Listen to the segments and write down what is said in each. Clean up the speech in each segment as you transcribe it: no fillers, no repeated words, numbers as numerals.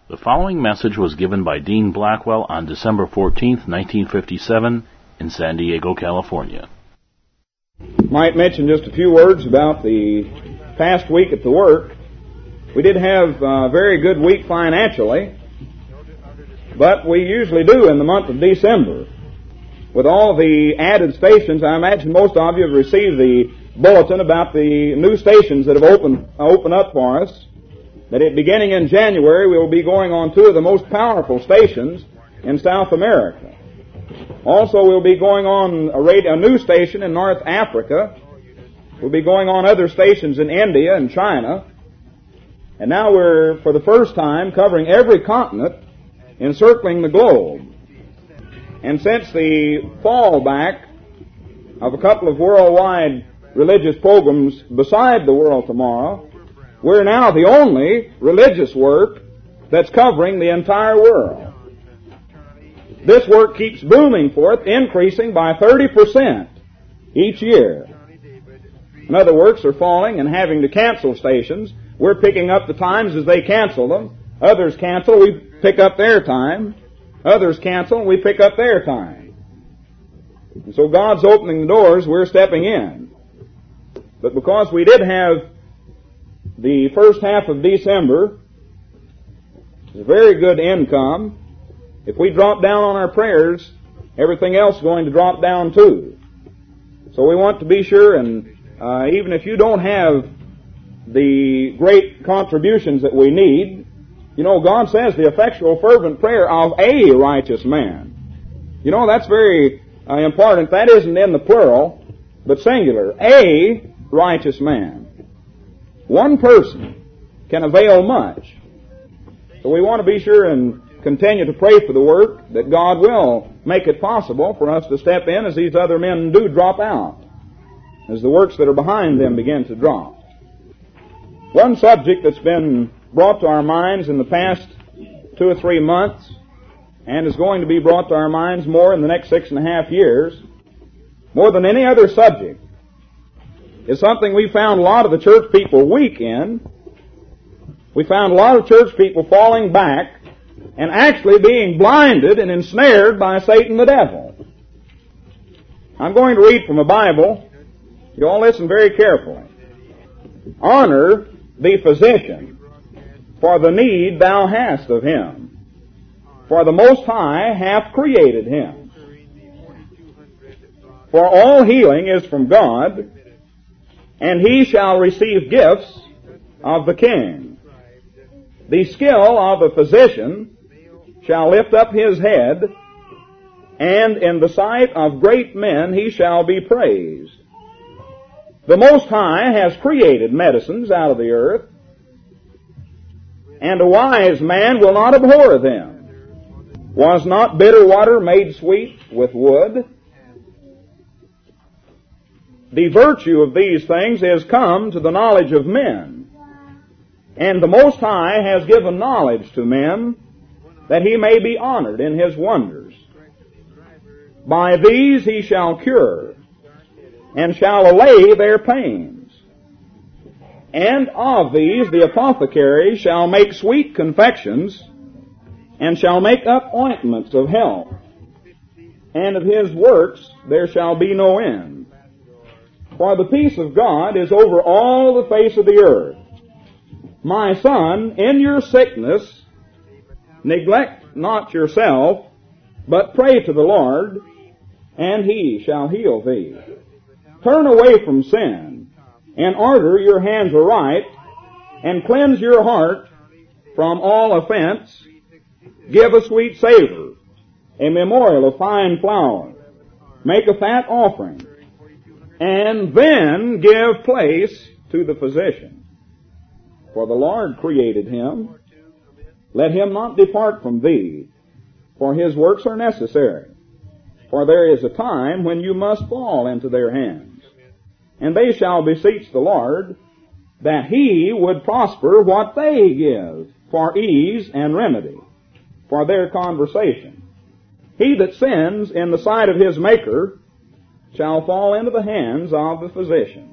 The following message was given by Dean Blackwell on December 14, 1957, in San Diego, California. Might mention just a few words about the past week at the work. We did have a very good week financially, but we usually do in the month of December. With all the added stations, I imagine most of you have received the bulletin about the new stations that have opened up for us. That beginning in January, we will be going on two of the most powerful stations in South America. Also, we'll be going on a new station in North Africa. We'll be going on other stations in India and China. And now we're, for the first time, covering every continent, encircling the globe. And since the fallback of a couple of worldwide religious programs beside the World Tomorrow, we're now the only religious work that's covering the entire world. This work keeps booming forth, increasing by 30% each year. And other works are falling and having to cancel stations. We're picking up the times as they cancel them. Others cancel, we pick up their time. Others cancel, we pick up their time. And so God's opening the doors, we're stepping in. But because we did have the first half of December, a very good income, if we drop down on our prayers, everything else is going to drop down too. So we want to be sure, and even if you don't have the great contributions that we need, you know, God says the effectual fervent prayer of a righteous man. You know, that's very important. That isn't in the plural, but singular. A righteous man. One person can avail much. So we want to be sure and continue to pray for the work, that God will make it possible for us to step in as these other men do drop out, as the works that are behind them begin to drop. One subject that's been brought to our minds in the past 2 or 3 months, and is going to be brought to our minds more in the next 6.5 years, more than any other subject, is something we found a lot of the church people weak in. We found a lot of church people falling back and actually being blinded and ensnared by Satan the devil. I'm going to read from a Bible. You all listen very carefully. Honor the physician, for the need thou hast of him. For the Most High hath created him. For all healing is from God, and he shall receive gifts of the King. The skill of a physician shall lift up his head, and in the sight of great men he shall be praised. The Most High has created medicines out of the earth, and a wise man will not abhor them. Was not bitter water made sweet with wood? The virtue of these things is come to the knowledge of men, and the Most High has given knowledge to men, that he may be honored in his wonders. By these he shall cure, and shall allay their pains. And of these the apothecary shall make sweet confections, and shall make up ointments of health. And of his works there shall be no end. For the peace of God is over all the face of the earth. My son, in your sickness, neglect not yourself, but pray to the Lord, and he shall heal thee. Turn away from sin, and order your hands aright, and cleanse your heart from all offense. Give a sweet savor, a memorial of fine flour. Make a fat offering, and then give place to the physician. For the Lord created him. Let him not depart from thee, for his works are necessary. For there is a time when you must fall into their hands. And they shall beseech the Lord, that he would prosper what they give, for ease and remedy, for their conversation. He that sins in the sight of his Maker shall fall into the hands of the physician.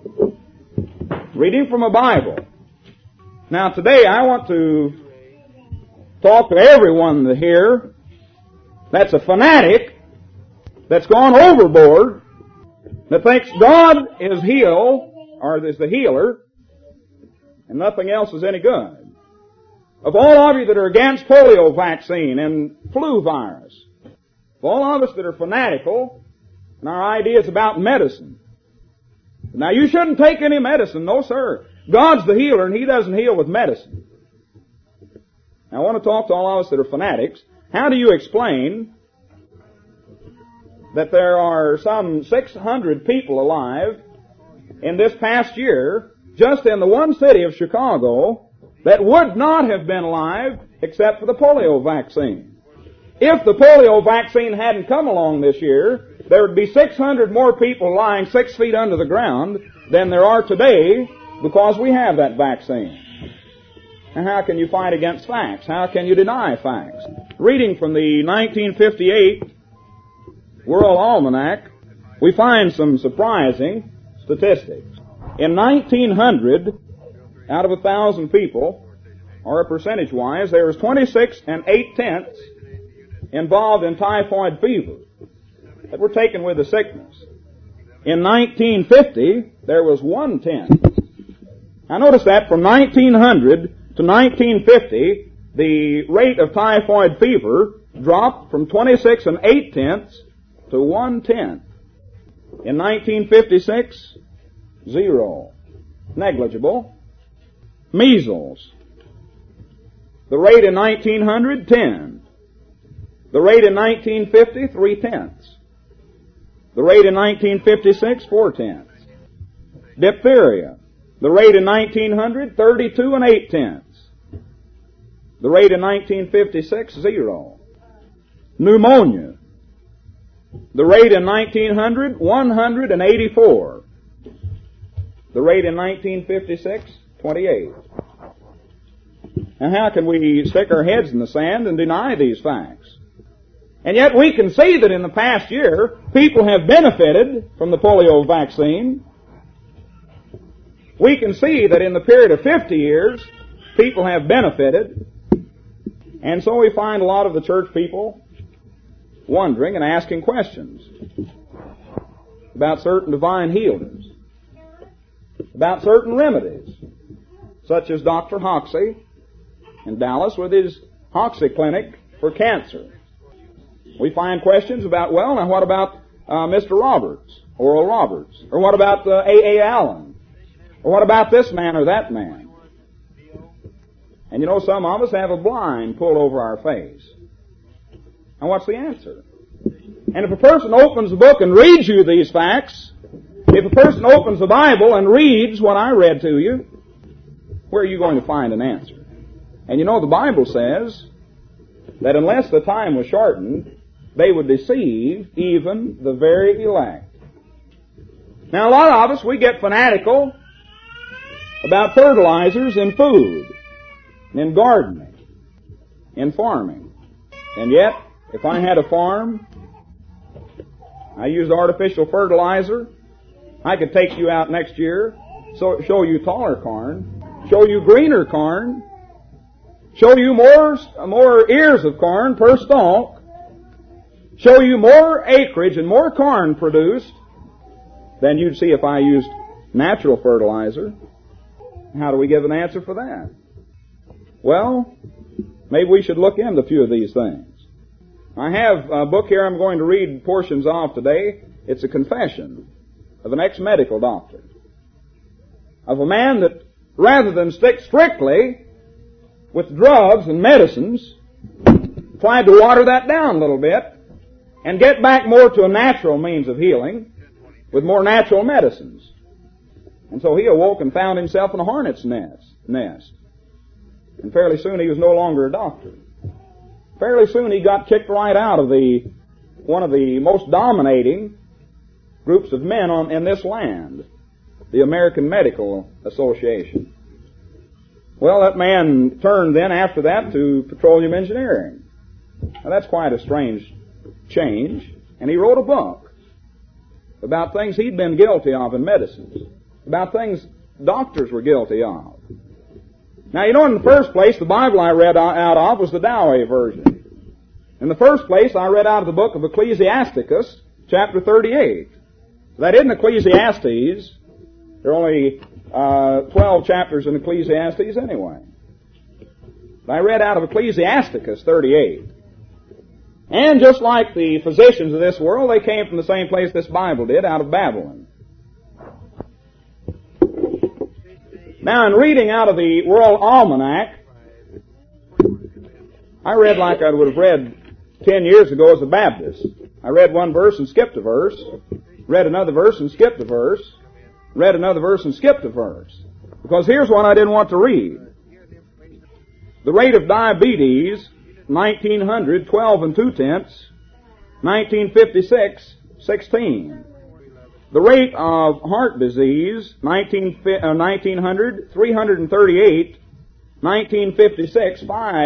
Reading from a Bible. Now today I want to talk to everyone here that's a fanatic, that's gone overboard, that thinks God is the healer, and nothing else is any good. Of all of you that are against polio vaccine and flu virus, of all of us that are fanatical in our ideas about medicine, now you shouldn't take any medicine, no sir. God's the healer and He doesn't heal with medicine. Now I want to talk to all of us that are fanatics. How do you explain that there are some 600 people alive in this past year, just in the one city of Chicago, that would not have been alive except for the polio vaccine? If the polio vaccine hadn't come along this year, there would be 600 more people lying 6 feet under the ground than there are today because we have that vaccine. And how can you fight against facts? How can you deny facts? Reading from the 1958 World Almanac, we find some surprising statistics. In 1900, out of 1,000 people, or percentage-wise, there was 26 8/10 involved in typhoid fever that were taken with the sickness. In 1950, there was 1/10. Now notice that from 1900 to 1950, the rate of typhoid fever dropped from 26 8/10 to 1/10. In 1956, 0. Negligible. Measles. The rate in 1900, 10. The rate in 1950, 3/10. The rate in 1956, 4/10. Diphtheria. The rate in 1900, 32 8/10. The rate in 1956, 0. Pneumonia. The rate in 1900, 184. The rate in 1956, 28. Now how can we stick our heads in the sand and deny these facts? And yet we can see that in the past year, people have benefited from the polio vaccine. We can see that in the period of 50 years, people have benefited. And so we find a lot of the church people wondering and asking questions about certain divine healers, about certain remedies, such as Dr. Hoxie in Dallas with his Hoxie Clinic for cancer. We find questions about, well, now what about Mr. Roberts, Oral Roberts? Or what about A.A. Allen? Or what about this man or that man? And you know, some of us have a blind pulled over our face. And what's the answer? And if a person opens the book and reads you these facts, if a person opens the Bible and reads what I read to you, where are you going to find an answer? And you know, the Bible says that unless the time was shortened, they would deceive even the very elect. Now, a lot of us, we get fanatical about fertilizers in food, in gardening, in farming. And yet, if I had a farm, I used artificial fertilizer, I could take you out next year, show you taller corn, show you greener corn, show you more ears of corn per stalk, show you more acreage and more corn produced than you'd see if I used natural fertilizer. How do we give an answer for that? Well, maybe we should look into a few of these things. I have a book here I'm going to read portions of today. It's a confession of an ex-medical doctor, of a man that rather than stick strictly with drugs and medicines, tried to water that down a little bit and get back more to a natural means of healing with more natural medicines. And so he awoke and found himself in a hornet's nest. And fairly soon he was no longer a doctor. Fairly soon he got kicked right out of one of the most dominating groups of men in this land, the American Medical Association. Well, that man turned then after that to petroleum engineering. Now that's quite a strange change. And he wrote a book about things he'd been guilty of in medicine, about things doctors were guilty of. Now, you know, in the first place, the Bible I read out of was the Dowey version. In the first place, I read out of the book of Ecclesiasticus, chapter 38. That isn't Ecclesiastes. There are only 12 chapters in Ecclesiastes anyway. But I read out of Ecclesiasticus 38. And just like the physicians of this world, they came from the same place this Bible did, out of Babylon. Now, in reading out of the World Almanac, I read like I would have read 10 years ago as a Baptist. I read one verse and skipped a verse, read another verse and skipped a verse, read another verse and skipped a verse. Because here's one I didn't want to read. The rate of diabetes, 1900, 12 2/10. 1956, 16. The rate of heart disease, 1900, 338. 1956,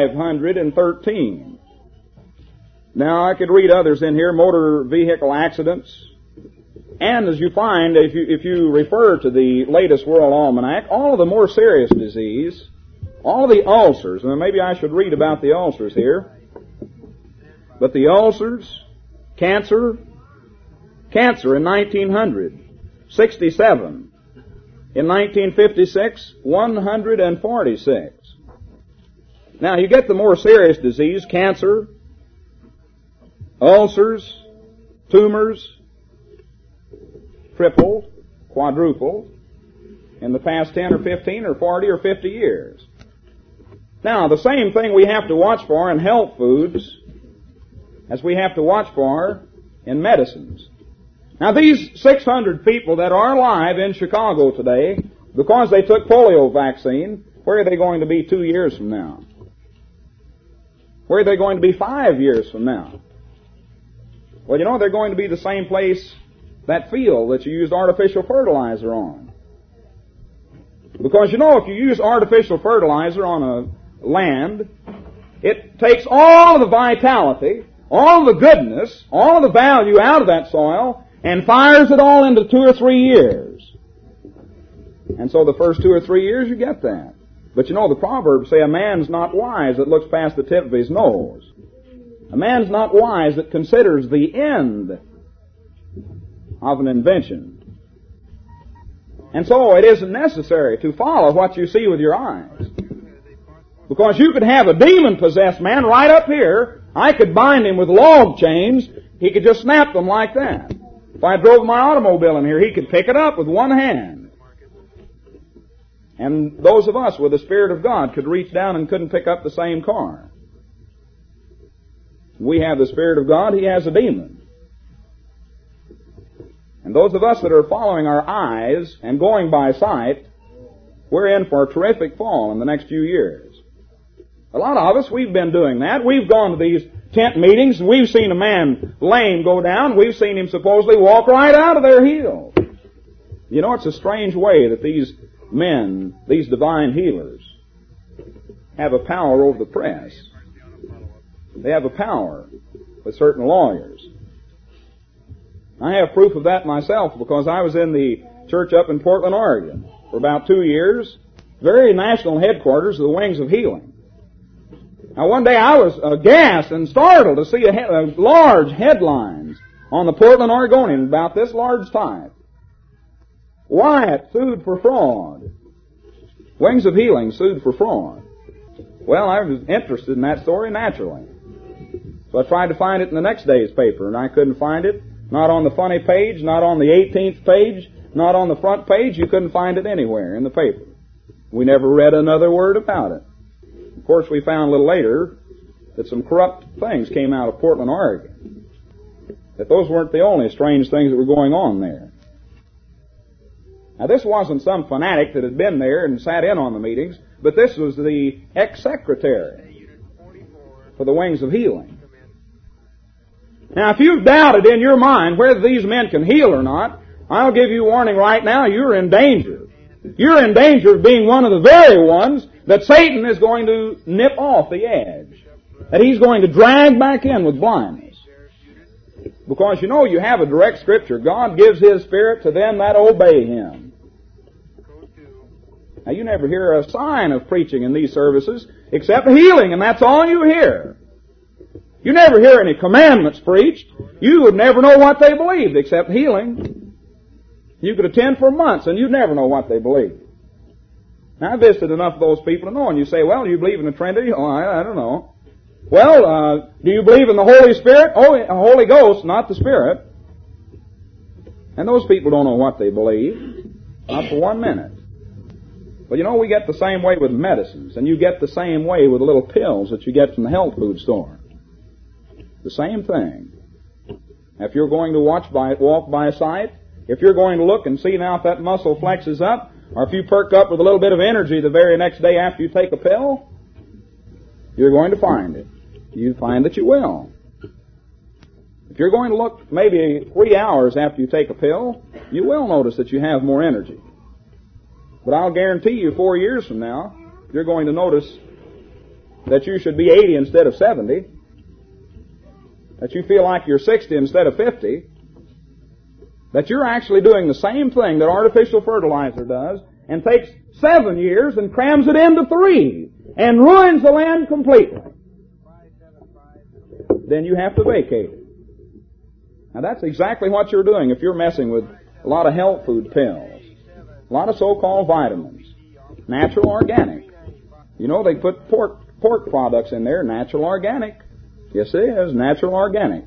513. Now, I could read others in here, motor vehicle accidents. And as you find, if you refer to the latest World Almanac, all of the more serious disease, all of the ulcers, and maybe I should read about the ulcers here, but the ulcers, cancer in 1900, 67. In 1956, 146. Now, you get the more serious disease, cancer, ulcers, tumors, triple, quadruple, in the past 10 or 15 or 40 or 50 years. Now, the same thing we have to watch for in health foods as we have to watch for in medicines. Now, these 600 people that are alive in Chicago today, because they took polio vaccine, where are they going to be 2 years from now? Where are they going to be 5 years from now? Well, you know, they're going to be the same place, that field that you used artificial fertilizer on. Because, you know, if you use artificial fertilizer on a land, it takes all of the vitality, all of the goodness, all of the value out of that soil, and fires it all into 2 or 3 years. And so the first 2 or 3 years you get that. But you know, the Proverbs say a man's not wise that looks past the tip of his nose. A man's not wise that considers the end of an invention. And so it isn't necessary to follow what you see with your eyes. Because you could have a demon-possessed man right up here. I could bind him with log chains. He could just snap them like that. If I drove my automobile in here, he could pick it up with one hand. And those of us with the Spirit of God could reach down and couldn't pick up the same car. We have the Spirit of God, he has a demon. And those of us that are following our eyes and going by sight, we're in for a terrific fall in the next few years. A lot of us, we've been doing that. We've gone to these tent meetings and we've seen a man lame go down. We've seen him supposedly walk right out of there healed. You know, it's a strange way that these men, these divine healers, have a power over the press. They have a power with certain lawyers. I have proof of that myself because I was in the church up in Portland, Oregon for about 2 years, very national headquarters of the Wings of Healing. Now one day I was aghast and startled to see large headlines on the Portland Oregonian about this large type. Wyatt sued for fraud. Wings of Healing sued for fraud. Well, I was interested in that story naturally. So I tried to find it in the next day's paper, and I couldn't find it. Not on the funny page, not on the 18th page, not on the front page. You couldn't find it anywhere in the paper. We never read another word about it. Of course, we found a little later that some corrupt things came out of Portland, Oregon. That those weren't the only strange things that were going on there. Now, this wasn't some fanatic that had been there and sat in on the meetings, but this was the ex-secretary for the Wings of Healing. Now, if you've doubted in your mind whether these men can heal or not, I'll give you warning right now, you're in danger. You're in danger of being one of the very ones that Satan is going to nip off the edge. That he's going to drag back in with blindness. Because you know you have a direct scripture. God gives His Spirit to them that obey Him. Now, you never hear a sign of preaching in these services except healing, and that's all you hear. You never hear any commandments preached. You would never know what they believed except healing. You could attend for months and you'd never know what they believed. Now, I visited enough of those people to know, and you say, well, do you believe in the Trinity? Oh, I don't know. Well, do you believe in the Holy Spirit? Oh, the Holy Ghost, not the Spirit. And those people don't know what they believe. Not for 1 minute. But you know, we get the same way with medicines, and you get the same way with little pills that you get from the health food store. The same thing. If you're going to walk by sight, if you're going to look and see now if that muscle flexes up, or if you perk up with a little bit of energy the very next day after you take a pill, you're going to find it. You find that you will. If you're going to look maybe 3 hours after you take a pill, you will notice that you have more energy. But I'll guarantee you 4 years from now, you're going to notice that you should be 80 instead of 70, that you feel like you're 60 instead of 50, that you're actually doing the same thing that artificial fertilizer does, and takes 7 years and crams it into 3, and ruins the land completely. Then you have to vacate it. Now that's exactly what you're doing if you're messing with a lot of health food pills, a lot of so-called vitamins, natural organic. You know, they put pork products in there, natural organic. Yes, it is, natural organic.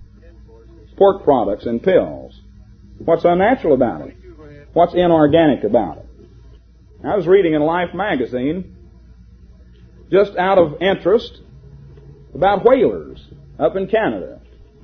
Pork products and pills. What's unnatural about it? What's inorganic about it? I was reading in Life magazine, just out of interest, about whalers up in Canada.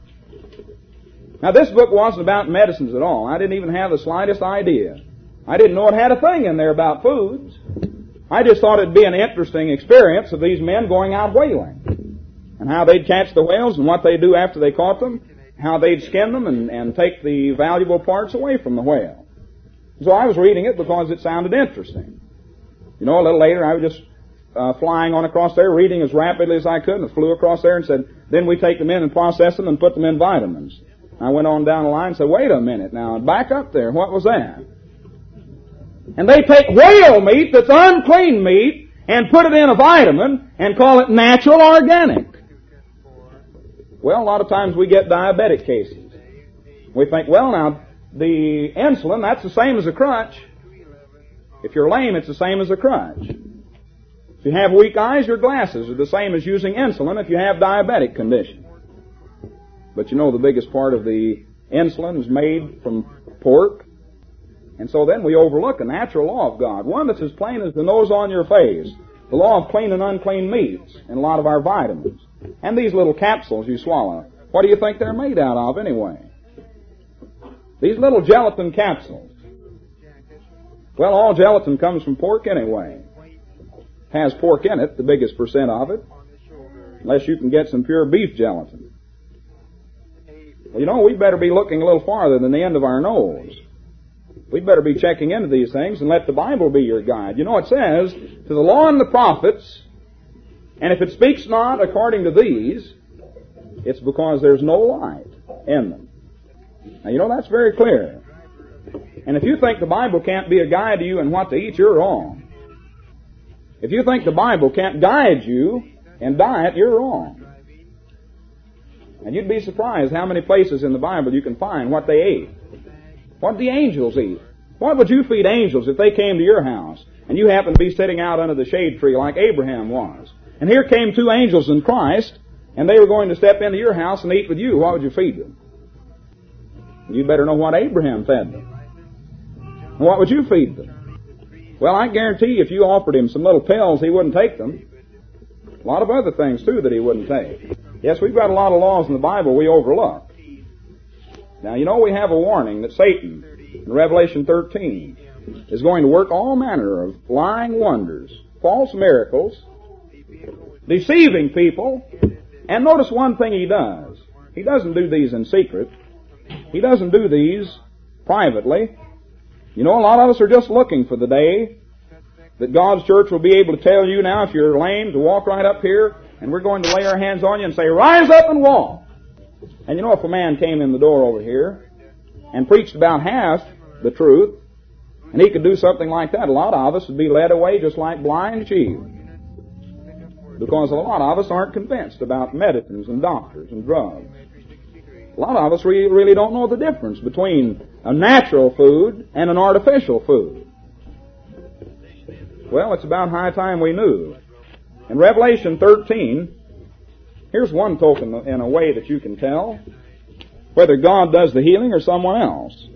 Now, this book wasn't about medicines at all. I didn't even have the slightest idea. I didn't know it had a thing in there about foods. I just thought it'd be an interesting experience of these men going out whaling, and how they'd catch the whales and what they'd do after they caught them, how they'd skin them and take the valuable parts away from the whale. So I was reading it because it sounded interesting. You know, a little later I was just flying on across there, reading as rapidly as I could, and flew across there and said, then we take them in and process them and put them in vitamins. I went on down the line and said, wait a minute now, back up there, what was that? And they take whale meat that's unclean meat and put it in a vitamin and call it natural organic. Well, a lot of times we get diabetic cases. We think, well now, the insulin, that's the same as a crutch. If you're lame, it's the same as a crutch. If you have weak eyes, your glasses are the same as using insulin if you have diabetic condition. But you know the biggest part of the insulin is made from pork. And so then we overlook a natural law of God, one that's as plain as the nose on your face, the law of clean and unclean meats, and a lot of our vitamins. And these little capsules you swallow, what do you think they're made out of anyway? These little gelatin capsules. Well, all gelatin comes from pork anyway. Has pork in it, the biggest percent of it, unless you can get some pure beef gelatin. Well, you know, we better be looking a little farther than the end of our nose. We'd better be checking into these things and let the Bible be your guide. You know, it says, to the law and the prophets, and if it speaks not according to these, it's because there's no light in them. Now, you know, that's very clear. And if you think the Bible can't be a guide to you in what to eat, you're wrong. If you think the Bible can't guide you in diet, you're wrong. And you'd be surprised how many places in the Bible you can find what they ate. What did the angels eat? What would you feed angels if they came to your house and you happened to be sitting out under the shade tree like Abraham was? And here came 2 angels in Christ, and they were going to step into your house and eat with you. What would you feed them? You better know what Abraham fed them. And what would you feed them? Well, I guarantee you if you offered him some little pills, he wouldn't take them. A lot of other things, too, that he wouldn't take. Yes, we've got a lot of laws in the Bible we overlook. Now, you know we have a warning that Satan, in Revelation 13, is going to work all manner of lying wonders, false miracles, deceiving people. And notice one thing he does. He doesn't do these in secret. He doesn't do these privately. You know, a lot of us are just looking for the day that God's church will be able to tell you now, if you're lame, to walk right up here, and we're going to lay our hands on you and say, rise up and walk. And you know, if a man came in the door over here and preached about half the truth, And he could do something like that. A lot of us would be led away just like blind sheep. Because a lot of us aren't convinced about medicines and doctors and drugs. A lot of us really don't know the difference between a natural food and an artificial food. Well, it's about high time we knew. In Revelation 13, here's one token in a way that you can tell whether God does the healing or someone else.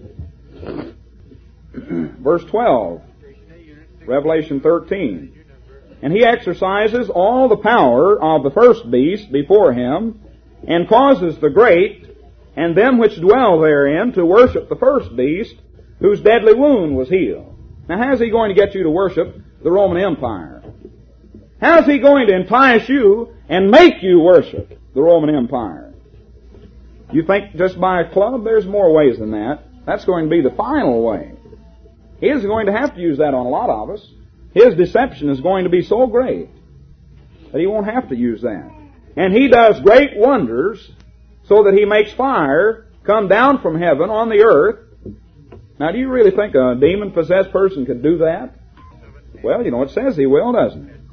Verse 12, Revelation 13. And he exercises all the power of the first beast before him, and causes the great and them which dwell therein to worship the first beast, whose deadly wound was healed. Now, how's he going to get you to worship the Roman Empire? How's he going to entice you and make you worship the Roman Empire? You think just by a club? There's more ways than that. That's going to be the final way. He is going to have to use that on a lot of us. His deception is going to be so great that he won't have to use that. And he does great wonders so that he makes fire come down from heaven on the earth. Now, do you really think a demon-possessed person could do that? Well, you know, it says he will, doesn't it?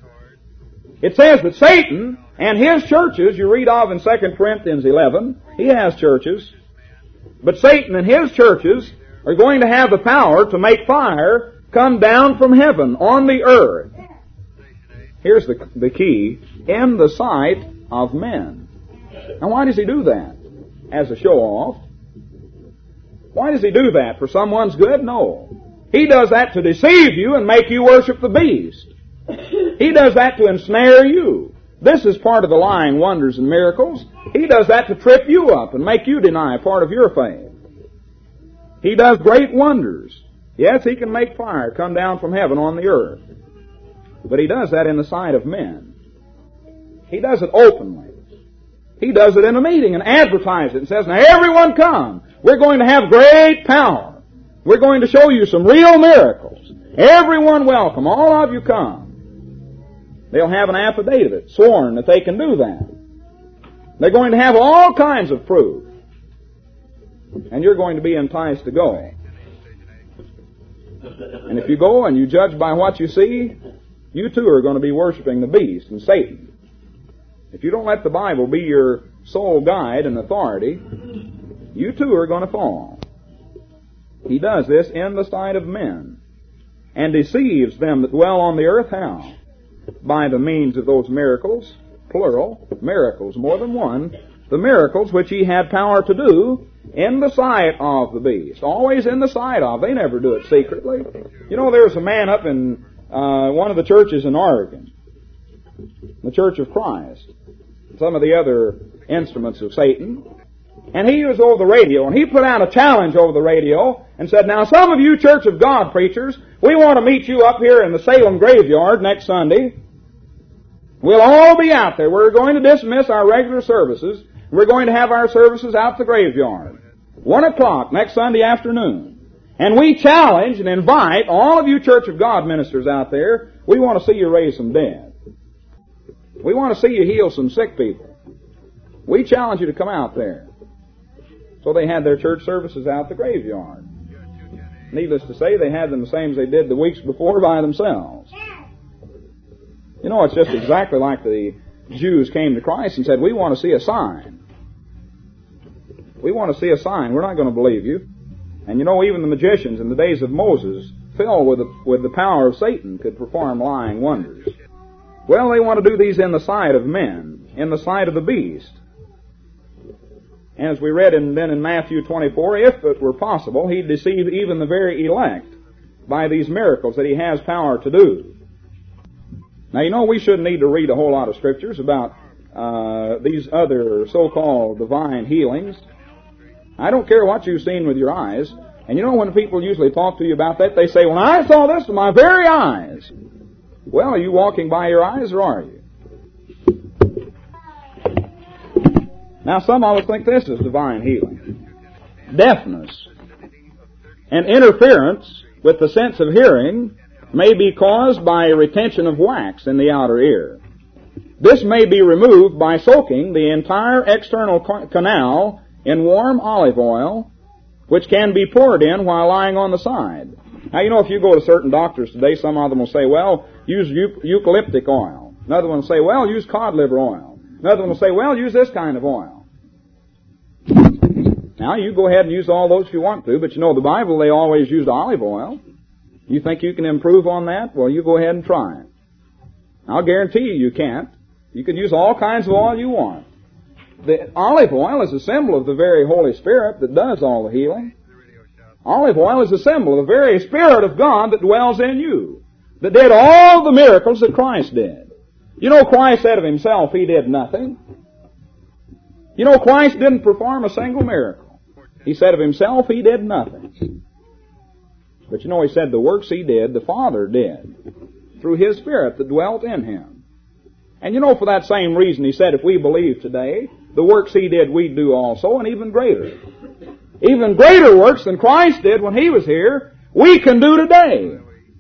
It says that Satan and his churches, you read of in 2 Corinthians 11, he has churches, but Satan and his churches are going to have the power to make fire come down from heaven on the earth. Here's the key: in the sight of men. Now, why does he do that? As a show-off? Why does he do that? For someone's good? No. He does that to deceive you and make you worship the beast. He does that to ensnare you. This is part of the lying wonders and miracles. He does that to trip you up and make you deny part of your faith. He does great wonders. Yes, he can make fire come down from heaven on the earth. But he does that in the sight of men. He does it openly. He does it in a meeting and advertises it and says, now everyone come. We're going to have great power. We're going to show you some real miracles. Everyone welcome. All of you come. They'll have an affidavit sworn that they can do that. They're going to have all kinds of proof. And you're going to be enticed to go. And if you go and you judge by what you see, you too are going to be worshiping the beast and Satan. If you don't let the Bible be your sole guide and authority, you too are going to fall. He does this in the sight of men, and deceives them that dwell on the earth. How? By the means of those miracles, plural, miracles, more than one, the miracles which he had power to do in the sight of the beast. Always in the sight of. They never do it secretly. You know, there's a man up in one of the churches in Oregon, the Church of Christ, some of the other instruments of Satan, and he was over the radio, and he put out a challenge over the radio and said, now some of you Church of God preachers, we want to meet you up here in the Salem graveyard next Sunday. We'll all be out there. We're going to dismiss our regular services. We're going to have our services out the graveyard. 1 o'clock next Sunday afternoon. And we challenge and invite all of you Church of God ministers out there. We want to see you raise some dead. We want to see you heal some sick people. We challenge you to come out there. So they had their church services out the graveyard. Needless to say, they had them the same as they did the weeks before by themselves. You know, it's just exactly like the Jews came to Christ and said, we want to see a sign. We want to see a sign. We're not going to believe you. And you know, even the magicians in the days of Moses, filled with the power of Satan, could perform lying wonders. Well, they want to do these in the sight of men, in the sight of the beast. As we read then in Matthew 24, if it were possible, he'd deceive even the very elect by these miracles that he has power to do. Now, you know, we shouldn't need to read a whole lot of scriptures about these other so-called divine healings. I don't care what you've seen with your eyes. And you know, when people usually talk to you about that, they say, well, I saw this with my very eyes. Well, are you walking by your eyes, or are you? Now, some of us think this is divine healing. Deafness and interference with the sense of hearing may be caused by a retention of wax in the outer ear. This may be removed by soaking the entire external canal in warm olive oil, which can be poured in while lying on the side. Now, you know, if you go to certain doctors today, some of them will say, well, use eucalyptic oil. Another one will say, well, use cod liver oil. Another one will say, well, use this kind of oil. Now, you go ahead and use all those if you want to, but you know, the Bible, they always used olive oil. You think you can improve on that? Well, you go ahead and try it. I'll guarantee you can't. You can use all kinds of oil you want. The olive oil is a symbol of the very Holy Spirit that does all the healing. Olive oil is a symbol of the very Spirit of God that dwells in you, that did all the miracles that Christ did. You know, Christ said of Himself, He did nothing. You know, Christ didn't perform a single miracle. He said of Himself, He did nothing. But you know, He said the works He did, the Father did, through His Spirit that dwelt in Him. And you know, for that same reason, He said, if we believe today, the works He did, we do also, and even greater. Even greater works than Christ did when He was here, we can do today.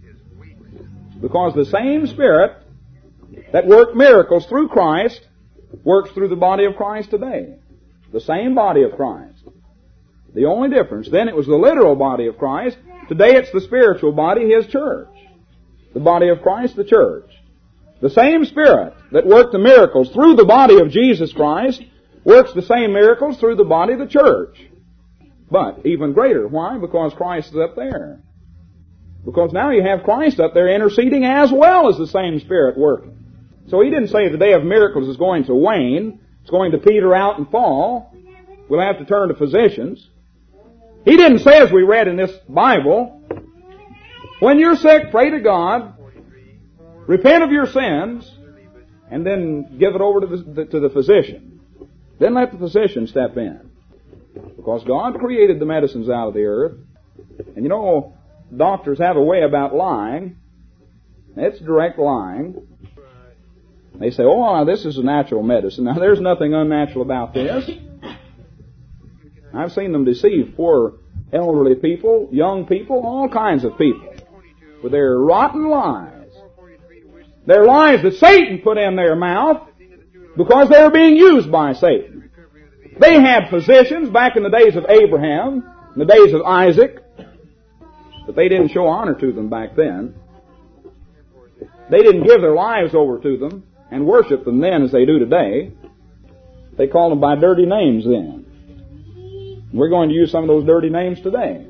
Because the same Spirit that worked miracles through Christ works through the body of Christ today. The same body of Christ. The only difference, then it was the literal body of Christ. Today it's the spiritual body, His church. The body of Christ, the church. The same Spirit that worked the miracles through the body of Jesus Christ works the same miracles through the body of the church. But even greater. Why? Because Christ is up there. Because now you have Christ up there interceding as well as the same Spirit working. So He didn't say the day of miracles is going to wane. It's going to peter out and fall. We'll have to turn to physicians. He didn't say, as we read in this Bible, when you're sick, pray to God, repent of your sins, and then give it over to the physician. Then let the physician step in. Because God created the medicines out of the earth. And you know, doctors have a way about lying. It's direct lying. They say, oh, well, this is a natural medicine. Now, there's nothing unnatural about this. I've seen them deceive poor elderly people, young people, all kinds of people with their rotten lies. They're lies that Satan put in their mouth because they were being used by Satan. They had physicians back in the days of Abraham, in the days of Isaac, but they didn't show honor to them back then. They didn't give their lives over to them and worship them then as they do today. They called them by dirty names then. We're going to use some of those dirty names today.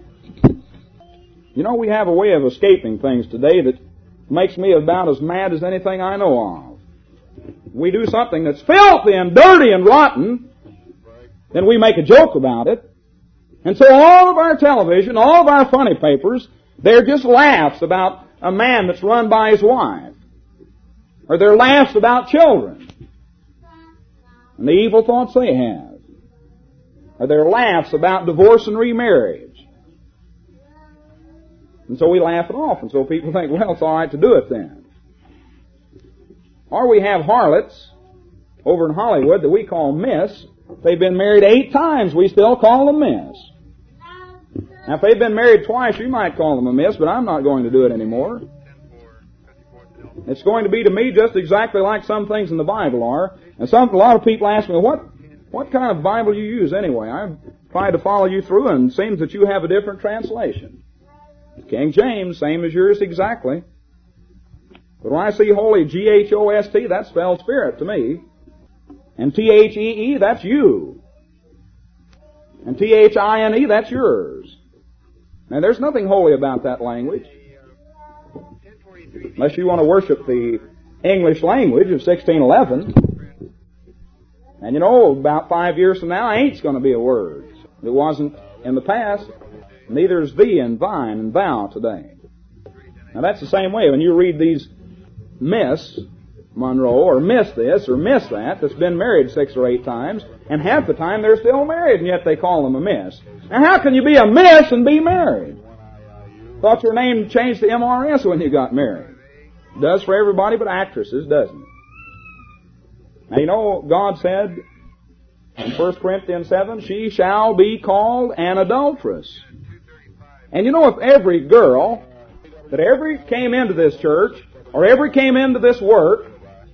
You know, we have a way of escaping things today that makes me about as mad as anything I know of. We do something that's filthy and dirty and rotten, then we make a joke about it. And so all of our television, all of our funny papers, they're just laughs about a man that's run by his wife. Or they're laughs about children and the evil thoughts they have. Or they're laughs about divorce and remarriage. And so we laugh it off, and so people think, well, it's all right to do it then. Or we have harlots over in Hollywood that we call Miss. They've been married 8 times, we still call them Miss. Now, if they've been married twice, you might call them a Miss, but I'm not going to do it anymore. It's going to be to me just exactly like some things in the Bible are. And a lot of people ask me, what kind of Bible you use anyway? I've tried to follow you through, and it seems that you have a different translation. King James, same as yours exactly. But when I see holy, G-H-O-S-T, that spells spirit to me. And T-H-E-E, that's you. And T-H-I-N-E, that's yours. Now, there's nothing holy about that language. Unless you want to worship the English language of 1611. And you know, about 5 years from now, ain't's going to be a word. It wasn't in the past. Neither is thee and thine and thou today. Now that's the same way. When you read these Miss Monroe or Miss this or Miss that's been married 6 or 8 times, and half the time they're still married, and yet they call them a Miss. Now how can you be a Miss and be married? Thought your name changed to MRS when you got married. It does for everybody but actresses, doesn't it? Now you know, God said in 1 Corinthians 7, she shall be called an adulteress. And you know, if every girl that ever came into this church or ever came into this work,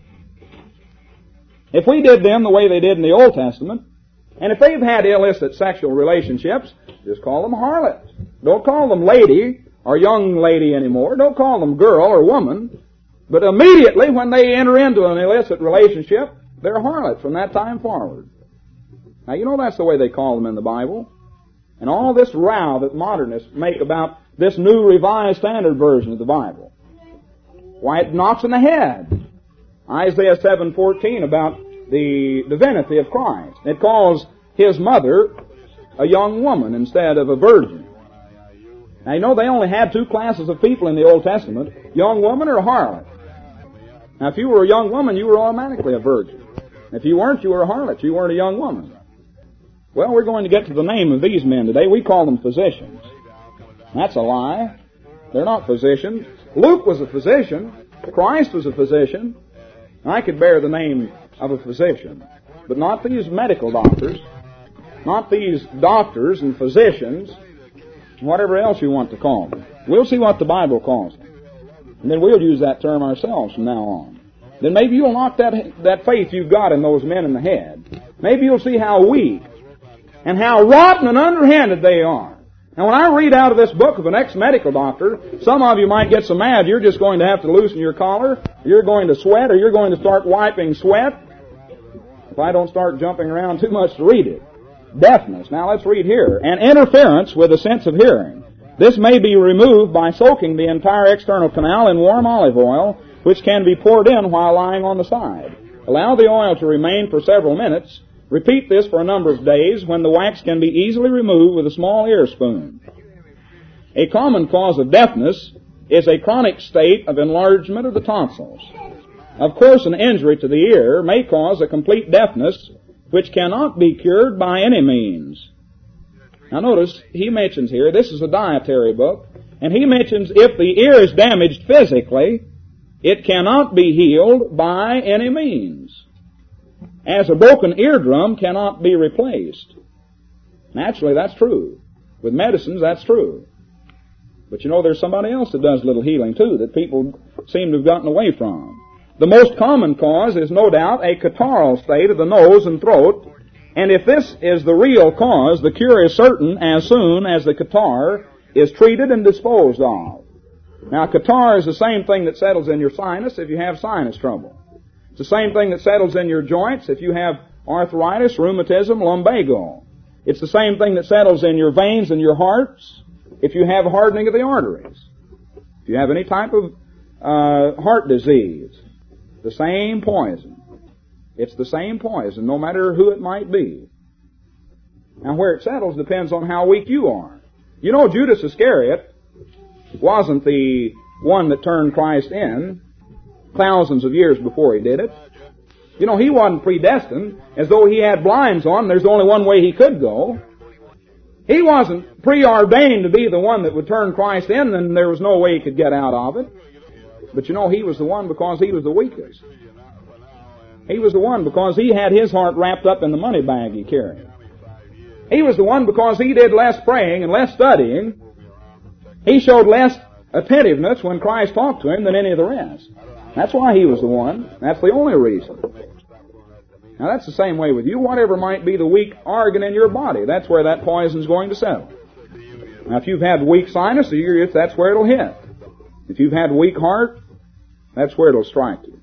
if we did them the way they did in the Old Testament, and if they've had illicit sexual relationships, just call them harlots. Don't call them lady or young lady anymore. Don't call them girl or woman. But immediately when they enter into an illicit relationship, they're harlots from that time forward. Now, you know that's the way they call them in the Bible. And all this row that modernists make about this new Revised Standard Version of the Bible, why, it knocks in the head. Isaiah 7:14 about the divinity of Christ. It calls His mother a young woman instead of a virgin. Now, you know they only had two classes of people in the Old Testament, young woman or a harlot. Now, if you were a young woman, you were automatically a virgin. If you weren't, you were a harlot. You weren't a young woman. Well, we're going to get to the name of these men today. We call them physicians. That's a lie. They're not physicians. Luke was a physician. Christ was a physician. I could bear the name of a physician. But not these medical doctors. Not these doctors and physicians. Whatever else you want to call them. We'll see what the Bible calls them. And then we'll use that term ourselves from now on. Then maybe you'll knock that faith you've got in those men in the head. Maybe you'll see how weak and how rotten and underhanded they are. Now, when I read out of this book of an ex-medical doctor, some of you might get so mad you're just going to have to loosen your collar, you're going to sweat, or you're going to start wiping sweat if I don't start jumping around too much to read it. Deafness. Now, let's read here. An interference with the sense of hearing. This may be removed by soaking the entire external canal in warm olive oil, which can be poured in while lying on the side. Allow the oil to remain for several minutes. Repeat this for a number of days when the wax can be easily removed with a small ear spoon. A common cause of deafness is a chronic state of enlargement of the tonsils. Of course, an injury to the ear may cause a complete deafness, which cannot be cured by any means. Now notice, he mentions here, this is a dietary book, and he mentions if the ear is damaged physically, it cannot be healed by any means. As a broken eardrum cannot be replaced. Naturally, that's true. With medicines, that's true. But you know, there's somebody else that does little healing too, that people seem to have gotten away from. The most common cause is no doubt a catarrhal state of the nose and throat, and if this is the real cause, the cure is certain as soon as the catarrh is treated and disposed of. Now, catarrh is the same thing that settles in your sinus if you have sinus trouble. It's the same thing that settles in your joints if you have arthritis, rheumatism, lumbago. It's the same thing that settles in your veins and your hearts if you have hardening of the arteries. If you have any type of heart disease, the same poison. It's the same poison, no matter who it might be. Now, where it settles depends on how weak you are. You know, Judas Iscariot wasn't the one that turned Christ in thousands of years before he did it. You know, he wasn't predestined as though he had blinds on. There's only one way he could go. He wasn't preordained to be the one that would turn Christ in, and there was no way he could get out of it. But you know, he was the one because he was the weakest. He was the one because he had his heart wrapped up in the money bag he carried. He was the one because he did less praying and less studying. He showed less attentiveness when Christ talked to him than any of the rest. That's why he was the one. That's the only reason. Now, that's the same way with you. Whatever might be the weak organ in your body, that's where that poison's going to settle. Now, if you've had weak sinus, that's where it'll hit. If you've had weak heart, that's where it'll strike you.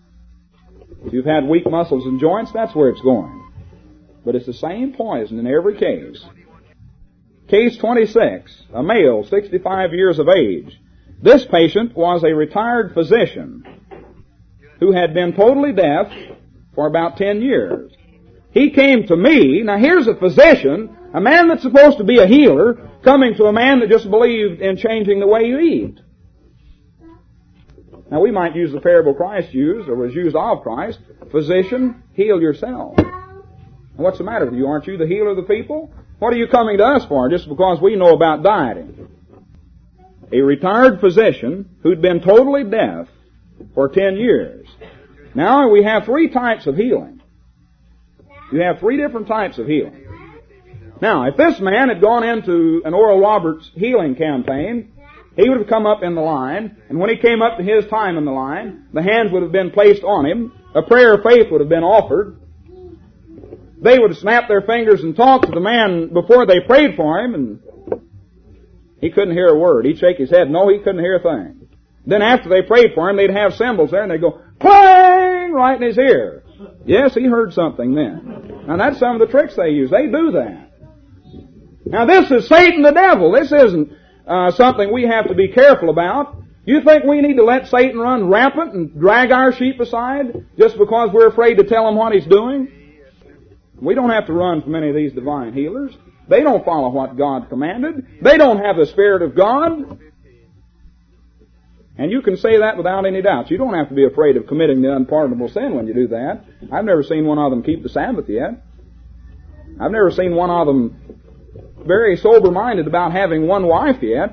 If you've had weak muscles and joints, that's where it's going. But it's the same poison in every case. Case 26, a male, 65 years of age. This patient was a retired physician who had been totally deaf for about 10 years. He came to me. Now here's a physician, a man that's supposed to be a healer, coming to a man that just believed in changing the way you eat. Now we might use the parable Christ used, or was used of Christ. Physician, heal yourself. And what's the matter with you? Aren't you the healer of the people? What are you coming to us for, just because we know about dieting? A retired physician who'd been totally deaf for 10 years. Now we have three types of healing. You have three different types of healing. Now, if this man had gone into an Oral Roberts healing campaign, he would have come up in the line, and when he came up to his time in the line, the hands would have been placed on him, a prayer of faith would have been offered. They would have snapped their fingers and talked to the man before they prayed for him, and He couldn't hear a word. He'd shake his head. No, he couldn't hear a thing. Then after they prayed for him, they'd have cymbals there, and they'd go, clang, right in his ear. Yes, he heard something then. Now, that's some of the tricks they use. They do that. Now, this is Satan the devil. This isn't something we have to be careful about. You think we need to let Satan run rampant and drag our sheep aside just because we're afraid to tell him what he's doing? We don't have to run from any of these divine healers. They don't follow what God commanded. They don't have the Spirit of God. And you can say that without any doubt. You don't have to be afraid of committing the unpardonable sin when you do that. I've never seen one of them keep the Sabbath yet. I've never seen one of them very sober-minded about having one wife yet.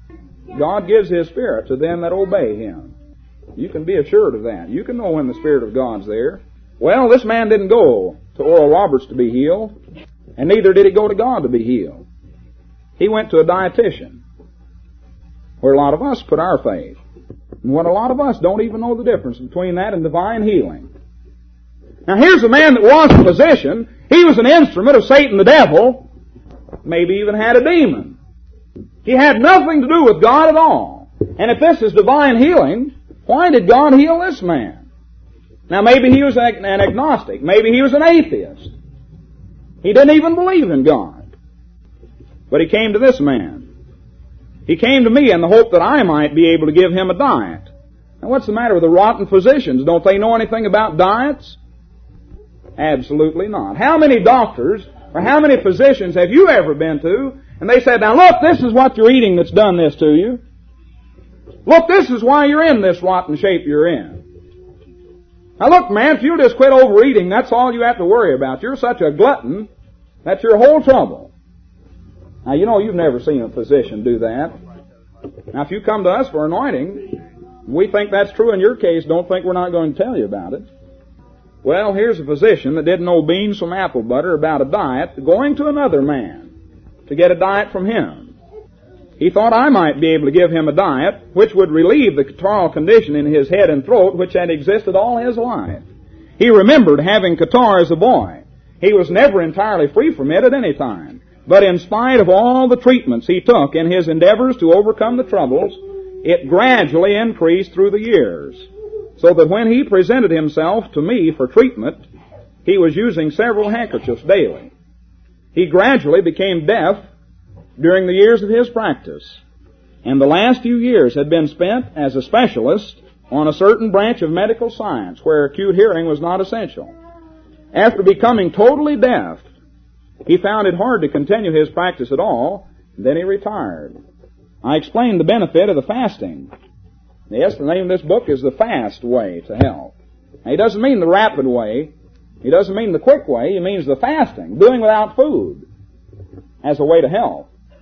God gives His Spirit to them that obey Him. You can be assured of that. You can know when the Spirit of God's there. Well, this man didn't go to Oral Roberts to be healed, and neither did he go to God to be healed. He went to a dietitian, where a lot of us put our faith. And what a lot of us don't even know the difference between that and divine healing. Now here's a man that was a physician. He was an instrument of Satan the devil, maybe even had a demon. He had nothing to do with God at all. And if this is divine healing, why did God heal this man? Now maybe he was an agnostic. Maybe he was an atheist. He didn't even believe in God. But he came to this man. He came to me in the hope that I might be able to give him a diet. Now what's the matter with the rotten physicians? Don't they know anything about diets? Absolutely not. How many doctors or how many physicians have you ever been to, and they said, now look, this is what you're eating that's done this to you. Look, this is why you're in this rotten shape you're in. Now look, man, if you'll just quit overeating, that's all you have to worry about. You're such a glutton, that's your whole trouble. Now, you know, you've never seen a physician do that. Now, if you come to us for anointing, we think that's true in your case, don't think we're not going to tell you about it. Well, here's a physician that didn't know beans from apple butter about a diet, going to another man to get a diet from him. He thought I might be able to give him a diet which would relieve the catarrhal condition in his head and throat which had existed all his life. He remembered having catarrh as a boy. He was never entirely free from it at any time. But in spite of all the treatments he took in his endeavors to overcome the troubles, it gradually increased through the years, so that when he presented himself to me for treatment, he was using several handkerchiefs daily. He gradually became deaf during the years of his practice, and the last few years had been spent as a specialist on a certain branch of medical science where acute hearing was not essential. After becoming totally deaf, he found it hard to continue his practice at all, and then he retired. I explained the benefit of the fasting. Yes, the name of this book is The Fast Way to Health. Now, he doesn't mean the rapid way. He doesn't mean the quick way. He means the fasting, doing without food, as a way to health.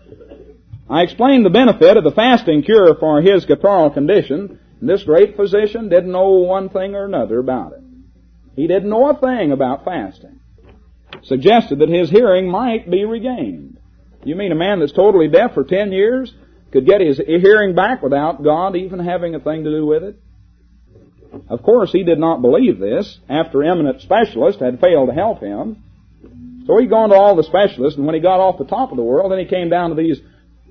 I explained the benefit of the fasting cure for his catarrhal condition, and this great physician didn't know one thing or another about it. He didn't know a thing about fasting. Suggested that his hearing might be regained. You mean a man that's totally deaf for 10 years could get his hearing back without God even having a thing to do with it? Of course, he did not believe this after eminent specialists had failed to help him. So he'd gone to all the specialists, and when he got off the top of the world, then he came down to these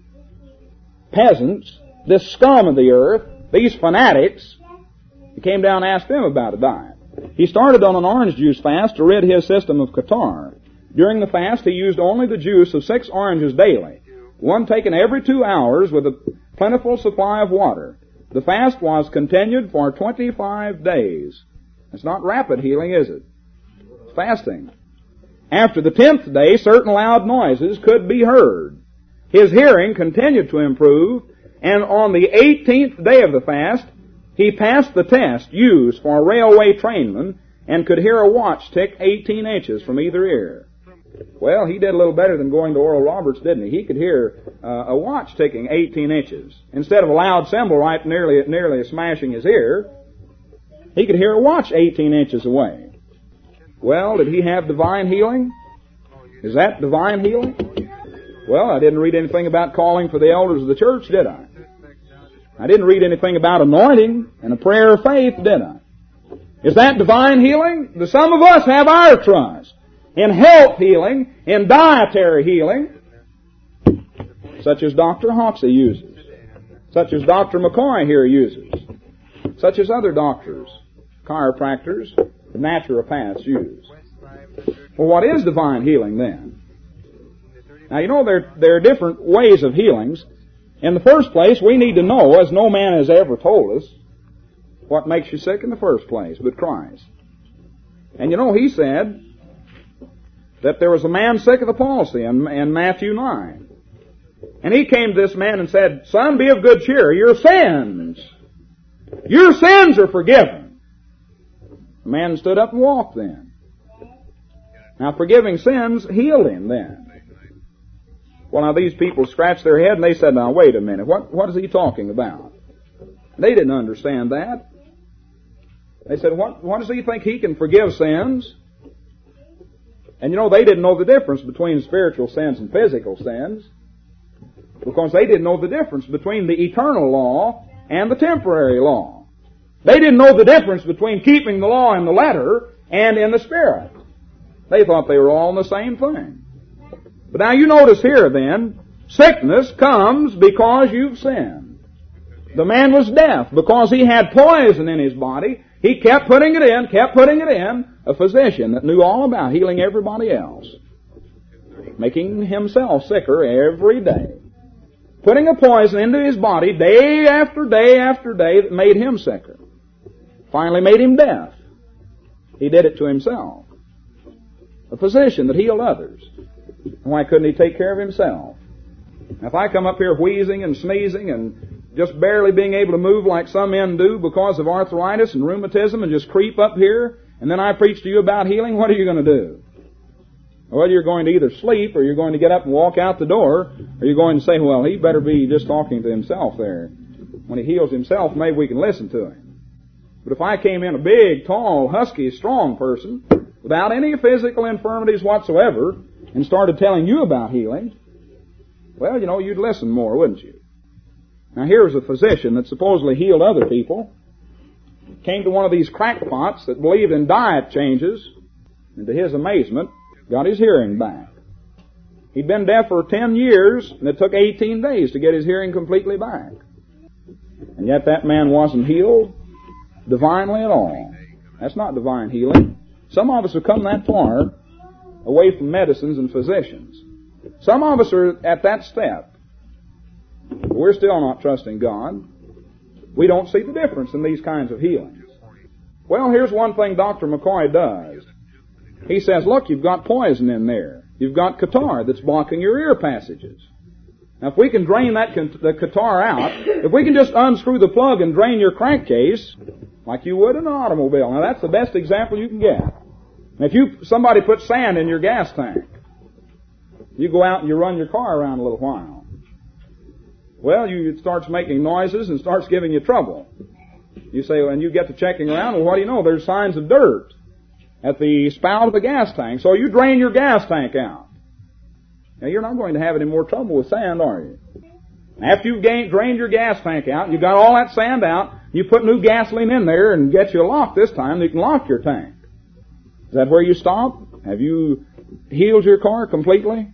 peasants, this scum of the earth, these fanatics. He came down and asked them about a diet. He started on an orange juice fast to rid his system of catarrh. During the fast, he used only the juice of 6 oranges daily, one taken every 2 hours with a plentiful supply of water. The fast was continued for 25 days. It's not rapid healing, is it? Fasting. After the 10th day, certain loud noises could be heard. His hearing continued to improve, and on the 18th day of the fast, he passed the test used for railway trainmen and could hear a watch tick 18 inches from either ear. Well, he did a little better than going to Oral Roberts, didn't he? He could hear a watch ticking 18 inches. Instead of a loud cymbal right nearly smashing his ear, he could hear a watch 18 inches away. Well, did he have divine healing? Is that divine healing? Well, I didn't read anything about calling for the elders of the church, did I? I didn't read anything about anointing and a prayer of faith, did I? Is that divine healing? Some of us have our trust in health healing, in dietary healing. such as Dr. Hoxie uses, such as Dr. McCoy here uses, such as other doctors, chiropractors, naturopaths use. Well, what is divine healing then? Now, you know, there are different ways of healings. In the first place, we need to know, as no man has ever told us, what makes you sick in the first place but Christ. And you know, he said that there was a man sick of the palsy in Matthew 9. And he came to this man and said, "Son, be of good cheer. Your sins are forgiven." The man stood up and walked then. Now, forgiving sins healed him then. Well, now these people scratched their head and they said, "Now wait a minute, what is he talking about?" They didn't understand that. They said, what does he think he can forgive sins? And you know, they didn't know the difference between spiritual sins and physical sins, because they didn't know the difference between the eternal law and the temporary law. They didn't know the difference between keeping the law in the letter and in the spirit. They thought they were all in the same thing. But now you notice here then, sickness comes because you've sinned. The man was deaf because he had poison in his body. He kept putting it in, a physician that knew all about healing everybody else, making himself sicker every day, putting a poison into his body day after day after day that made him sicker, finally made him deaf. He did it to himself. A physician that healed others. Why couldn't he take care of himself? Now, if I come up here wheezing and sneezing and just barely being able to move like some men do because of arthritis and rheumatism and just creep up here, and then I preach to you about healing, what are you going to do? Well, you're going to either sleep or you're going to get up and walk out the door, or you're going to say, "Well, he better be just talking to himself there. When he heals himself, maybe we can listen to him." But if I came in a big, tall, husky, strong person without any physical infirmities whatsoever and started telling you about healing, well, you know, you'd listen more, wouldn't you? Now, here's a physician that supposedly healed other people, came to one of these crackpots that believed in diet changes, and to his amazement, got his hearing back. He'd been deaf for 10 years, and it took 18 days to get his hearing completely back. And yet that man wasn't healed divinely at all. That's not divine healing. Some of us have come that far away from medicines and physicians. Some of us are at that step. We're still not trusting God. We don't see the difference in these kinds of healings. Well, here's one thing Dr. McCoy does. He says, "Look, you've got poison in there. You've got catarrh that's blocking your ear passages. Now, if we can drain the catarrh out, if we can just unscrew the plug and drain your crankcase like you would in an automobile." Now, that's the best example you can get. Now, if somebody puts sand in your gas tank, you go out and you run your car around a little while. Well, it starts making noises and starts giving you trouble. You say, and you get to checking around, well, what do you know? There's signs of dirt at the spout of the gas tank. So you drain your gas tank out. Now, you're not going to have any more trouble with sand, are you? After you've drained your gas tank out, you got all that sand out, you put new gasoline in there and get you a lock this time, you can lock your tank. Is that where you stop? Have you healed your car completely?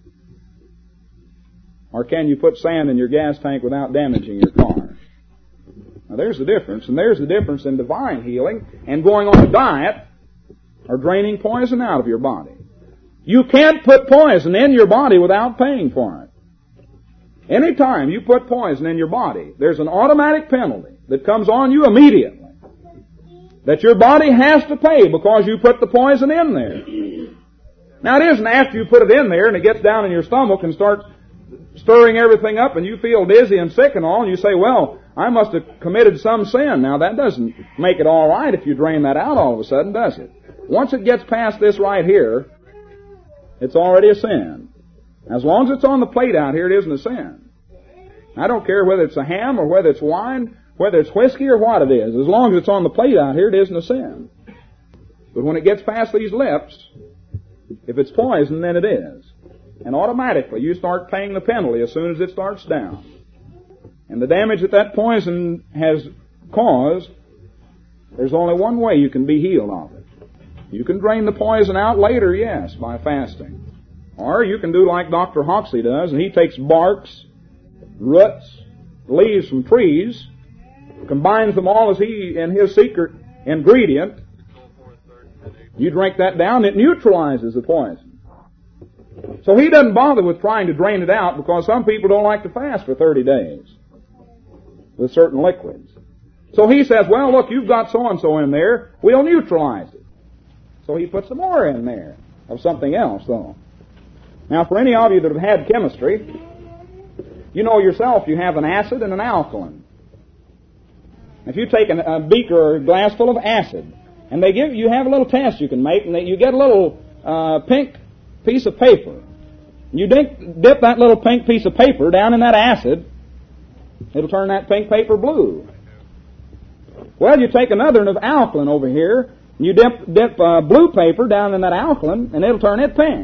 Or can you put sand in your gas tank without damaging your car? Now, there's the difference, and there's the difference in divine healing and going on a diet or draining poison out of your body. You can't put poison in your body without paying for it. Any time you put poison in your body, there's an automatic penalty that comes on you immediately that your body has to pay because you put the poison in there. Now, it isn't after you put it in there and it gets down in your stomach and starts stirring everything up and you feel dizzy and sick and all, and you say, "Well, I must have committed some sin." Now, that doesn't make it all right if you drain that out all of a sudden, does it? Once it gets past this right here, it's already a sin. As long as it's on the plate out here, it isn't a sin. I don't care whether it's a ham or whether it's wine, whether it's whiskey or what it is. As long as it's on the plate out here, it isn't a sin. But when it gets past these lips, if it's poison, then it is. And automatically you start paying the penalty as soon as it starts down. And the damage that poison has caused, there's only one way you can be healed of it. You can drain the poison out later, yes, by fasting. Or you can do like Dr. Hoxie does, and he takes barks roots, leaves from trees, combines them all as he in his secret ingredient. You drink that down, it neutralizes the poison. So he doesn't bother with trying to drain it out, because some people don't like to fast for 30 days with certain liquids. So he says, well, look, you've got so-and-so in there, we'll neutralize it. So he puts some more in there of something else, though. Now, for any of you that have had chemistry, you know yourself you have an acid and an alkaline. If you take a beaker or a glass full of acid, and you have a little test you can make, and you get a little pink piece of paper. You dip that little pink piece of paper down in that acid, it'll turn that pink paper blue. Well, you take another of alkaline over here, and you dip blue paper down in that alkaline, and it'll turn it pink.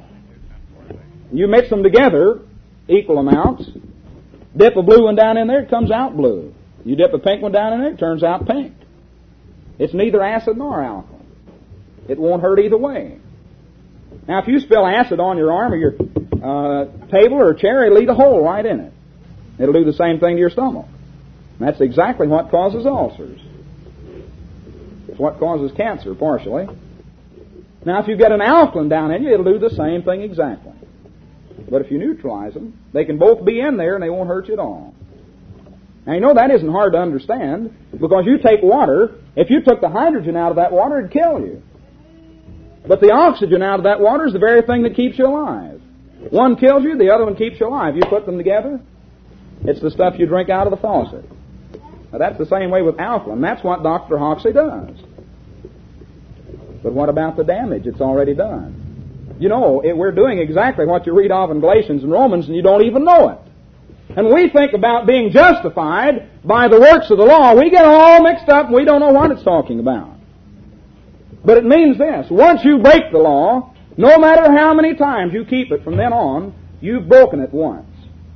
You mix them together, equal amounts, dip a blue one down in there, it comes out blue. You dip a pink one down in there, it turns out pink. It's neither acid nor alkaline. It won't hurt either way. Now, if you spill acid on your arm or your table or chair, it'll eat a hole right in it. It'll do the same thing to your stomach. And that's exactly what causes ulcers. It's what causes cancer, partially. Now, if you get an alkaline down in you, it'll do the same thing exactly. But if you neutralize them, they can both be in there and they won't hurt you at all. Now, you know that isn't hard to understand, because you take water, if you took the hydrogen out of that water, it'd kill you. But the oxygen out of that water is the very thing that keeps you alive. One kills you, the other one keeps you alive. You put them together, it's the stuff you drink out of the faucet. Now, that's the same way with alkaline. That's what Dr. Hoxsey does. But what about the damage it's already done? You know, we're doing exactly what you read of in Galatians and Romans, and you don't even know it. And we think about being justified by the works of the law. We get all mixed up and we don't know what it's talking about. But it means this: once you break the law, no matter how many times you keep it from then on, you've broken it once.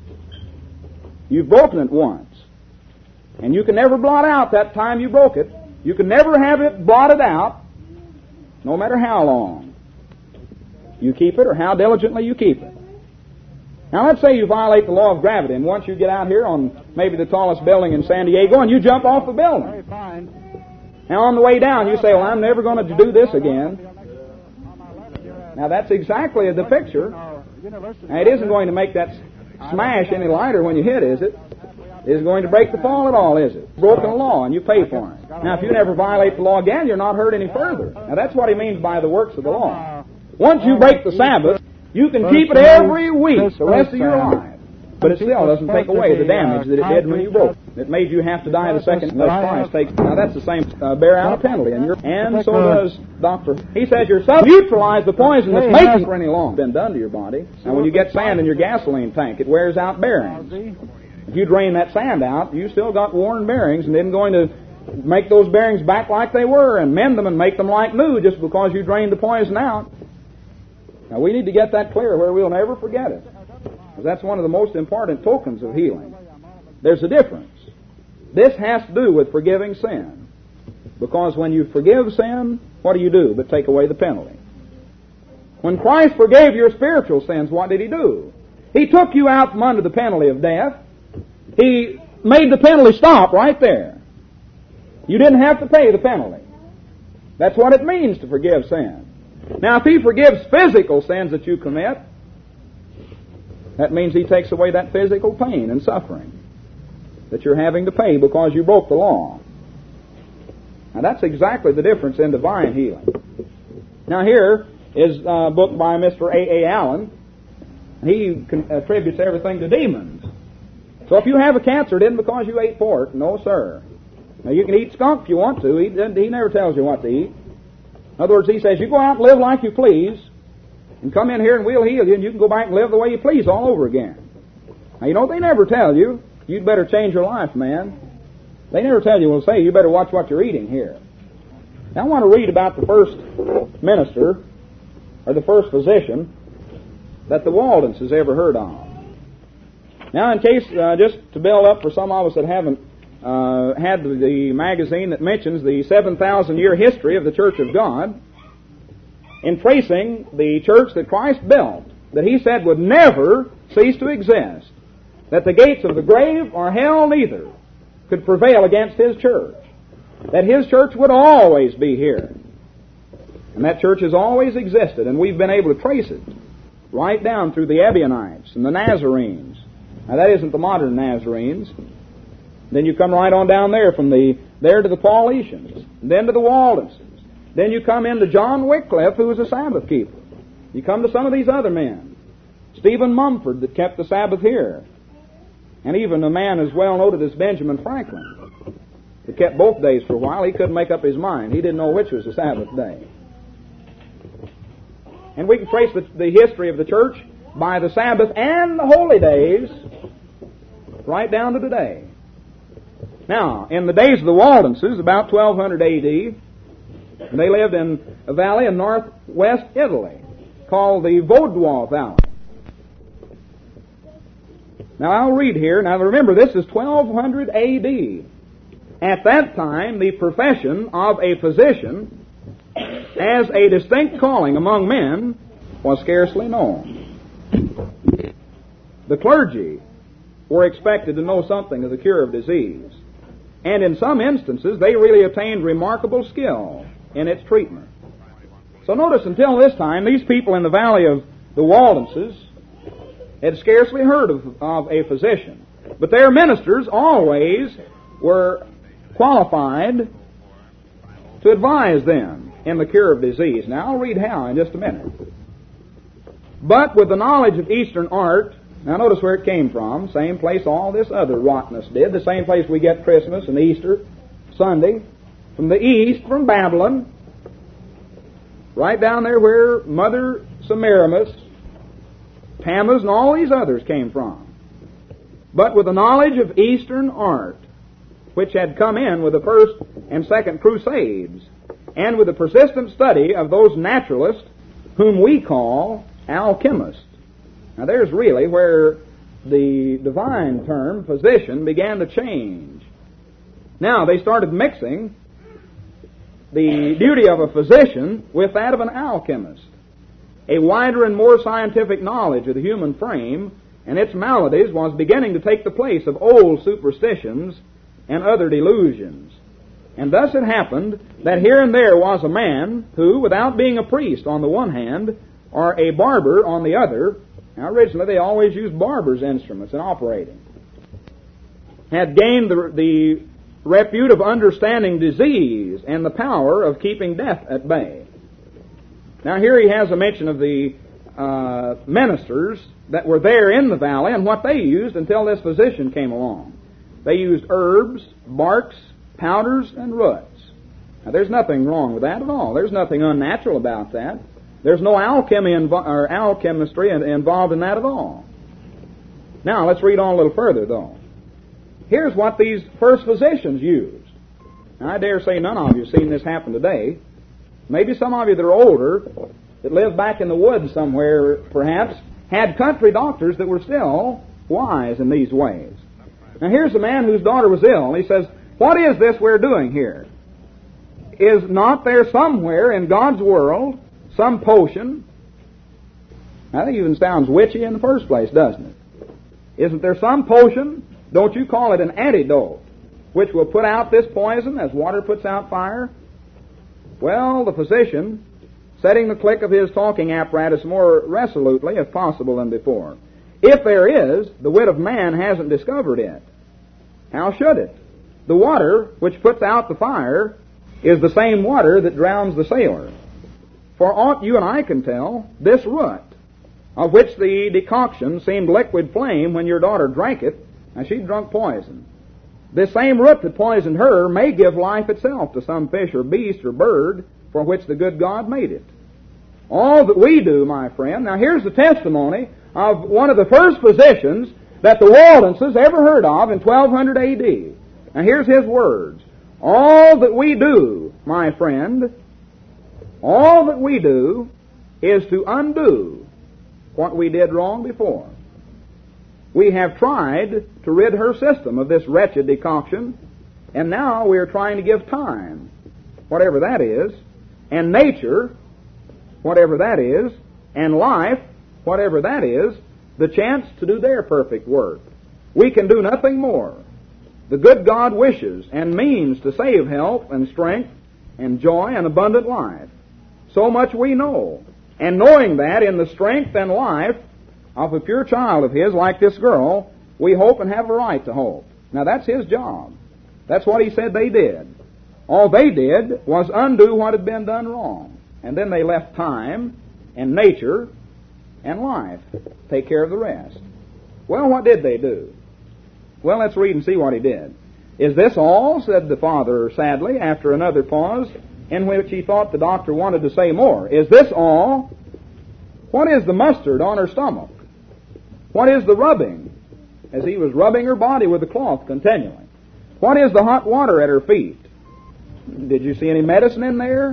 You've broken it once. And you can never blot out that time you broke it. You can never have it blotted out, no matter how long you keep it or how diligently you keep it. Now, let's say you violate the law of gravity, and once you get out here on maybe the tallest building in San Diego, and you jump off the building. Now, on the way down, you say, well, I'm never going to do this again. Now, that's exactly the picture. Now, it isn't going to make that smash any lighter when you hit, is it? It isn't going to break the fall at all, is it? Broken the law, and you pay for it. Now, if you never violate the law again, you're not hurt any further. Now, that's what he means by the works of the law. Once you break the Sabbath, you can keep it every week the rest of your life. But it still doesn't take away the damage that it did when you broke it. It made you have to die the second unless Christ takes. Now that's the same, bear out a penalty. And so does Dr. He says yourself neutralize the poison that's making for any long been done to your body. And when you get sand in your gasoline tank, it wears out bearings. If you drain that sand out, you still got worn bearings, and then going to make those bearings back like they were and mend them and make them like new just because you drained the poison out. Now, we need to get that clear where we'll never forget it, because that's one of the most important tokens of healing. There's a difference. This has to do with forgiving sin, because when you forgive sin, what do but take away the penalty? When Christ forgave your spiritual sins, what did He do? He took you out from under the penalty of death. He made the penalty stop right there. You didn't have to pay the penalty. That's what it means to forgive sin. Now, if He forgives physical sins that you commit, that means He takes away that physical pain and suffering that you're having to pay because you broke the law. Now, that's exactly the difference in divine healing. Now, here is a book by Mr. A. Allen. He attributes everything to demons. So if you have a cancer, it isn't because you ate pork. No, sir. Now, you can eat skunk if you want to. He never tells you what to eat. In other words, he says, you go out and live like you please, and come in here and we'll heal you, and you can go back and live the way you please all over again. Now, you know, they never tell you, you'd better change your life, man. They never tell you, well, say, you better watch what you're eating here. Now, I want to read about the first minister, or the first physician, that the Waldens has ever heard of. Now, in case, just to build up for some of us that haven't had the magazine that mentions the 7,000-year history of the Church of God, in tracing the church that Christ built, that He said would never cease to exist. that the gates of the grave or hell neither could prevail against His church. That His church would always be here. And that church has always existed, and we've been able to trace it right down through the Ebionites and the Nazarenes. Now that isn't the modern Nazarenes. Then you come right on down there from there to the Paulicians, and then to the Waldenses. Then you come into John Wycliffe, who was a Sabbath keeper. You come to some of these other men. Stephen Mumford, that kept the Sabbath here. And even a man as well noted as Benjamin Franklin, that kept both days for a while. He couldn't make up his mind. He didn't know which was the Sabbath day. And we can trace the history of the church by the Sabbath and the holy days right down to today. Now, in the days of the Waldenses, about 1200 A.D., they lived in a valley in northwest Italy called the Vaudois Valley. Now, I'll read here. Now, remember, this is 1200 A.D. At that time, the profession of a physician as a distinct calling among men was scarcely known. The clergy were expected to know something of the cure of disease, and in some instances they really attained remarkable skill in its treatment. So notice, until this time, these people in the valley of the Waldenses had scarcely heard of a physician, but their ministers always were qualified to advise them in the cure of disease. Now, I'll read how in just a minute. But with the knowledge of Eastern art, now notice where it came from, same place all this other rottenness did, the same place we get Christmas and Easter Sunday, from the east, from Babylon, right down there where Mother Semiramis, Tammuz, and all these others came from. But with the knowledge of Eastern art, which had come in with the first and second crusades, and with the persistent study of those naturalists whom we call alchemists. Now there's really where the divine term, physician, began to change. Now they started mixing the duty of a physician with that of an alchemist. A wider and more scientific knowledge of the human frame and its maladies was beginning to take the place of old superstitions and other delusions. And thus it happened that here and there was a man who, without being a priest on the one hand, or a barber on the other, now originally they always used barbers' instruments in operating, had gained the repute of understanding disease and the power of keeping death at bay. Now here he has a mention of the ministers that were there in the valley and what they used until this physician came along. They used herbs, barks, powders, and roots. Now there's nothing wrong with that at all. There's nothing unnatural about that. There's no alchemy or alchemistry involved in that at all. Now let's read on a little further though. Here's what these first physicians used. Now I dare say none of you have seen this happen today. Maybe some of you that are older, that live back in the woods somewhere perhaps, had country doctors that were still wise in these ways. Now here's a man whose daughter was ill. He says, what is this we're doing here? Is not there somewhere in God's world some potion? Now that even sounds witchy in the first place, doesn't it? Isn't there some potion? Don't you call it an antidote, which will put out this poison as water puts out fire? Well, the physician, setting the click of his talking apparatus more resolutely, if possible, than before. If there is, the wit of man hasn't discovered it. How should it? The water which puts out the fire is the same water that drowns the sailor. For aught you and I can tell, this root, of which the decoction seemed liquid flame when your daughter drank it, now she'd drunk poison. This same root that poisoned her may give life itself to some fish or beast or bird for which the good God made it. All that we do, my friend, now here's the testimony of one of the first physicians that the Waldenses ever heard of in 1200 A.D. Now here's his words. All that we do, my friend, all that we do is to undo what we did wrong before. We have tried to rid her system of this wretched decoction, and now we are trying to give time, whatever that is, and nature, whatever that is, and life, whatever that is, the chance to do their perfect work. We can do nothing more. The good God wishes and means to save health and strength and joy and abundant life. So much we know. And knowing that in the strength and life of a pure child of His, like this girl, we hope and have a right to hope. Now that's His job. That's what He said they did. All they did was undo what had been done wrong. And then they left time and nature and life take care of the rest. Well, what did they do? Well, let's read and see what He did. Is this all? Said the father sadly, after another pause, in which he thought the doctor wanted to say more. Is this all? What is the mustard on her stomach? What is the rubbing? As he was rubbing her body with the cloth continually. What is the hot water at her feet? Did you see any medicine in there?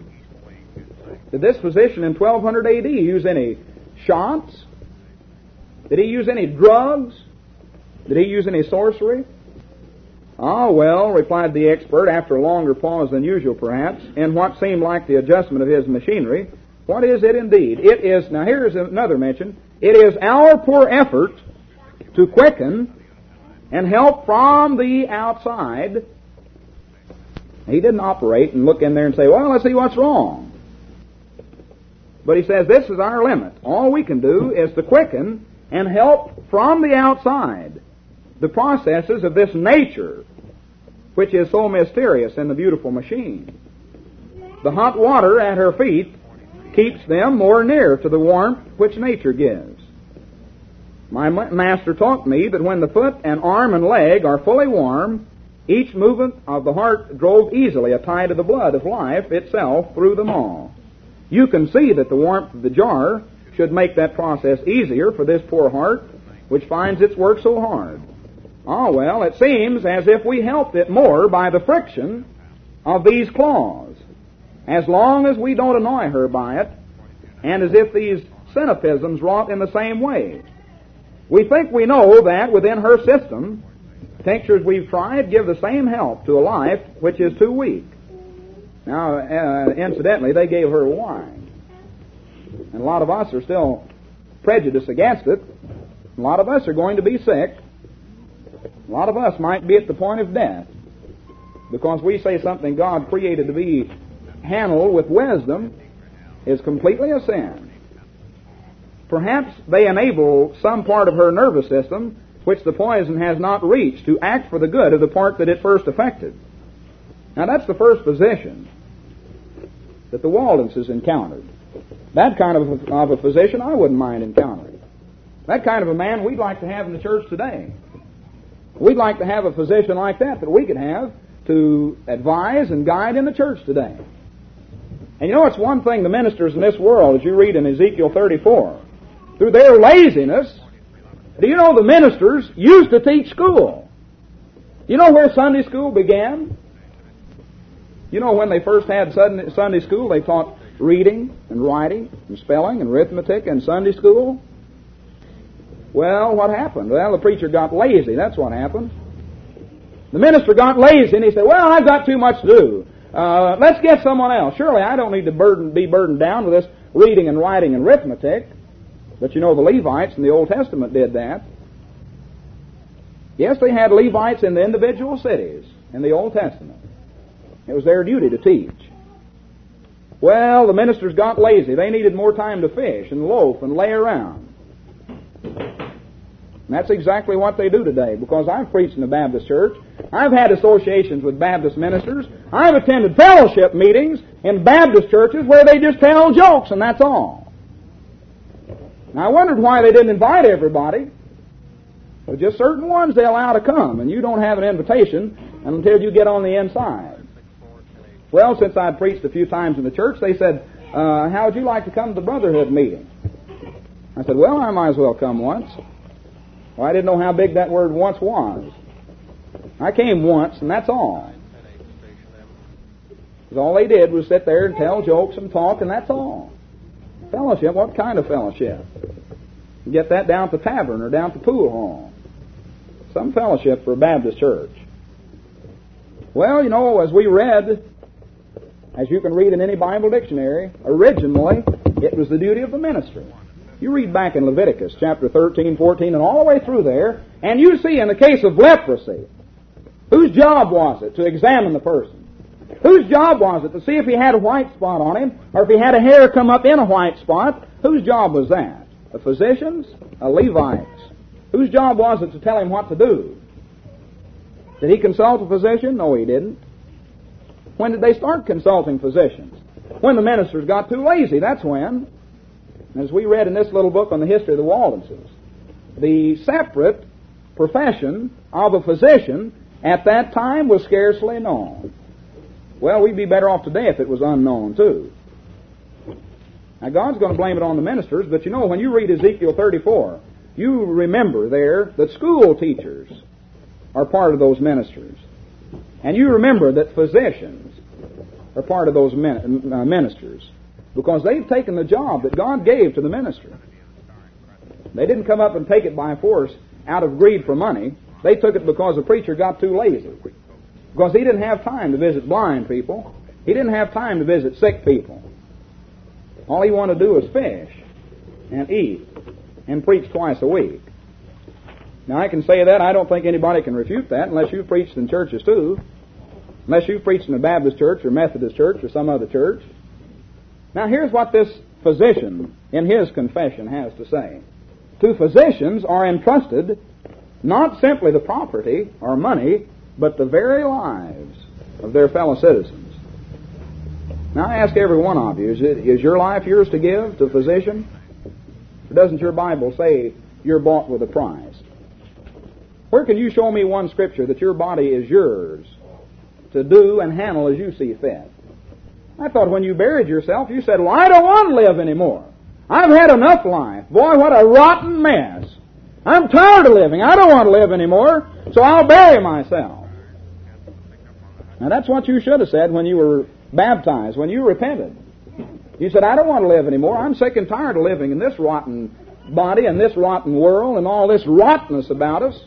Did this physician in 1200 A.D. use any shots? Did he use any drugs? Did he use any sorcery? Ah, well, replied the expert, after a longer pause than usual perhaps, in what seemed like the adjustment of his machinery. What is it indeed? It is, now here's another mention, it is our poor effort to quicken and help from the outside. He didn't operate and look in there and say, well, let's see what's wrong. But he says this is our limit. All we can do is to quicken and help from the outside the processes of this nature, which is so mysterious in the beautiful machine. The hot water at her feet keeps them more near to the warmth which nature gives. My master taught me that when the foot and arm and leg are fully warm, each movement of the heart drove easily a tide of the blood of life itself through them all. You can see that the warmth of the jar should make that process easier for this poor heart, which finds its work so hard. Ah, well, it seems as if we helped it more by the friction of these claws, as long as we don't annoy her by it, and as if these cynicisms wrought in the same way. We think we know that within her system, tinctures we've tried give the same help to a life which is too weak. Now, incidentally, they gave her wine. And a lot of us are still prejudiced against it. A lot of us are going to be sick. A lot of us might be at the point of death because we say something God created to be handled with wisdom is completely a sin. Perhaps they enable some part of her nervous system which the poison has not reached to act for the good of the part that it first affected. Now that's the first physician that the Waldenses encountered. That kind of a physician I wouldn't mind encountering. That kind of a man we'd like to have in the church today. We'd like to have a physician like that we could have to advise and guide in the church today. And you know, it's one thing the ministers in this world, as you read in Ezekiel 34, through their laziness, do you know the ministers used to teach school? You know where Sunday school began? You know when they first had Sunday school, they taught reading and writing and spelling and arithmetic and Sunday school. Well, what happened? Well, the preacher got lazy. That's what happened. The minister got lazy and he said, well, I've got too much to do. Let's get someone else. Surely I don't need to be burdened down with this reading and writing and arithmetic. But you know the Levites in the Old Testament did that. Yes, they had Levites in the individual cities in the Old Testament. It was their duty to teach. Well, the ministers got lazy. They needed more time to fish and loaf and lay around. And that's exactly what they do today, because I've preached in the Baptist church. I've had associations with Baptist ministers. I've attended fellowship meetings in Baptist churches where they just tell jokes, and that's all. Now, I wondered why they didn't invite everybody. Well, just certain ones they allow to come, and you don't have an invitation until you get on the inside. Well, since I'd preached a few times in the church, they said, how would you like to come to the Brotherhood meeting? I said, well, I might as well come once. Well, I didn't know how big that word once was. I came once, and that's all. Because all they did was sit there and tell jokes and talk, and that's all. Fellowship, what kind of fellowship? You get that down at the tavern or down at the pool hall. Some fellowship for a Baptist church. Well, you know, as we read, as you can read in any Bible dictionary, originally it was the duty of the ministry. You read back in Leviticus chapter 13, 14, and all the way through there, and you see in the case of leprosy, whose job was it to examine the person? Whose job was it to see if he had a white spot on him, or if he had a hair come up in a white spot? Whose job was that? The physicians? The Levites? Whose job was it to tell him what to do? Did he consult a physician? No, he didn't. When did they start consulting physicians? When the ministers got too lazy, that's when. As we read in this little book on the history of the Waldenses, the separate profession of a physician at that time was scarcely known. Well, we'd be better off today if it was unknown, too. Now, God's going to blame it on the ministers, but you know, when you read Ezekiel 34, you remember there that school teachers are part of those ministers. And you remember that physicians are part of those ministers, because they've taken the job that God gave to the minister. They didn't come up and take it by force out of greed for money. They took it because the preacher got too lazy. Because he didn't have time to visit blind people. He didn't have time to visit sick people. All he wanted to do was fish and eat and preach twice a week. Now, I can say that. I don't think anybody can refute that unless you've preached in churches too. Unless you've preached in a Baptist church or Methodist church or some other church. Now, here's what this physician in his confession has to say. To physicians are entrusted not simply the property or money, but the very lives of their fellow citizens. Now, I ask every one of you, is your life yours to give to a physician? Or doesn't your Bible say you're bought with a price? Where can you show me one scripture that your body is yours to do and handle as you see fit? I thought when you buried yourself, you said, well, I don't want to live anymore. I've had enough life. Boy, what a rotten mess. I'm tired of living. I don't want to live anymore, so I'll bury myself. Now, that's what you should have said when you were baptized, when you repented. You said, I don't want to live anymore. I'm sick and tired of living in this rotten body and this rotten world and all this rottenness about us.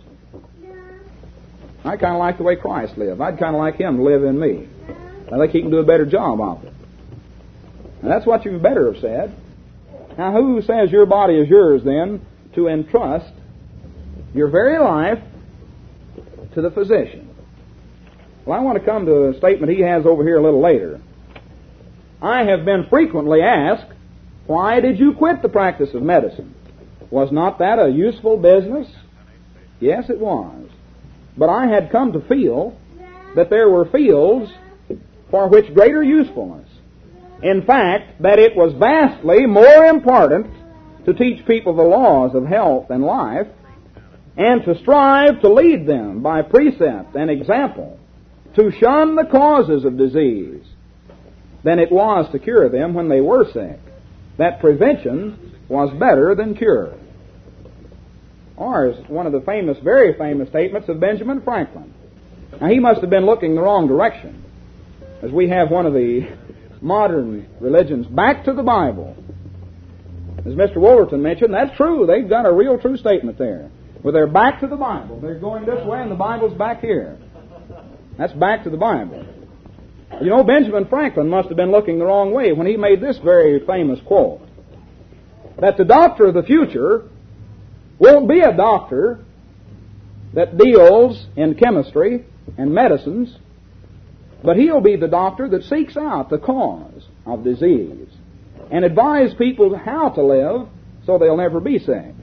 I kind of like the way Christ lived. I'd kind of like Him to live in me. I think He can do a better job of it. And that's what you better have said. Now, who says your body is yours, then, to entrust your very life to the physician? Well, I want to come to a statement he has over here a little later. I have been frequently asked, why did you quit the practice of medicine? Was not that a useful business? Yes, it was. But I had come to feel that there were fields for which greater usefulness. In fact, that it was vastly more important to teach people the laws of health and life and to strive to lead them by precept and example to shun the causes of disease than it was to cure them when they were sick. That prevention was better than cure. Or is one of the famous, very famous statements of Benjamin Franklin. Now, he must have been looking the wrong direction, as we have one of the modern religions back to the Bible. As Mr. Wolverton mentioned, that's true. They've got a real true statement there. Well, they're back to the Bible. They're going this way and the Bible's back here. That's back to the Bible. You know, Benjamin Franklin must have been looking the wrong way when he made this very famous quote, that the doctor of the future won't be a doctor that deals in chemistry and medicines, but he'll be the doctor that seeks out the cause of disease and advise people how to live so they'll never be sick.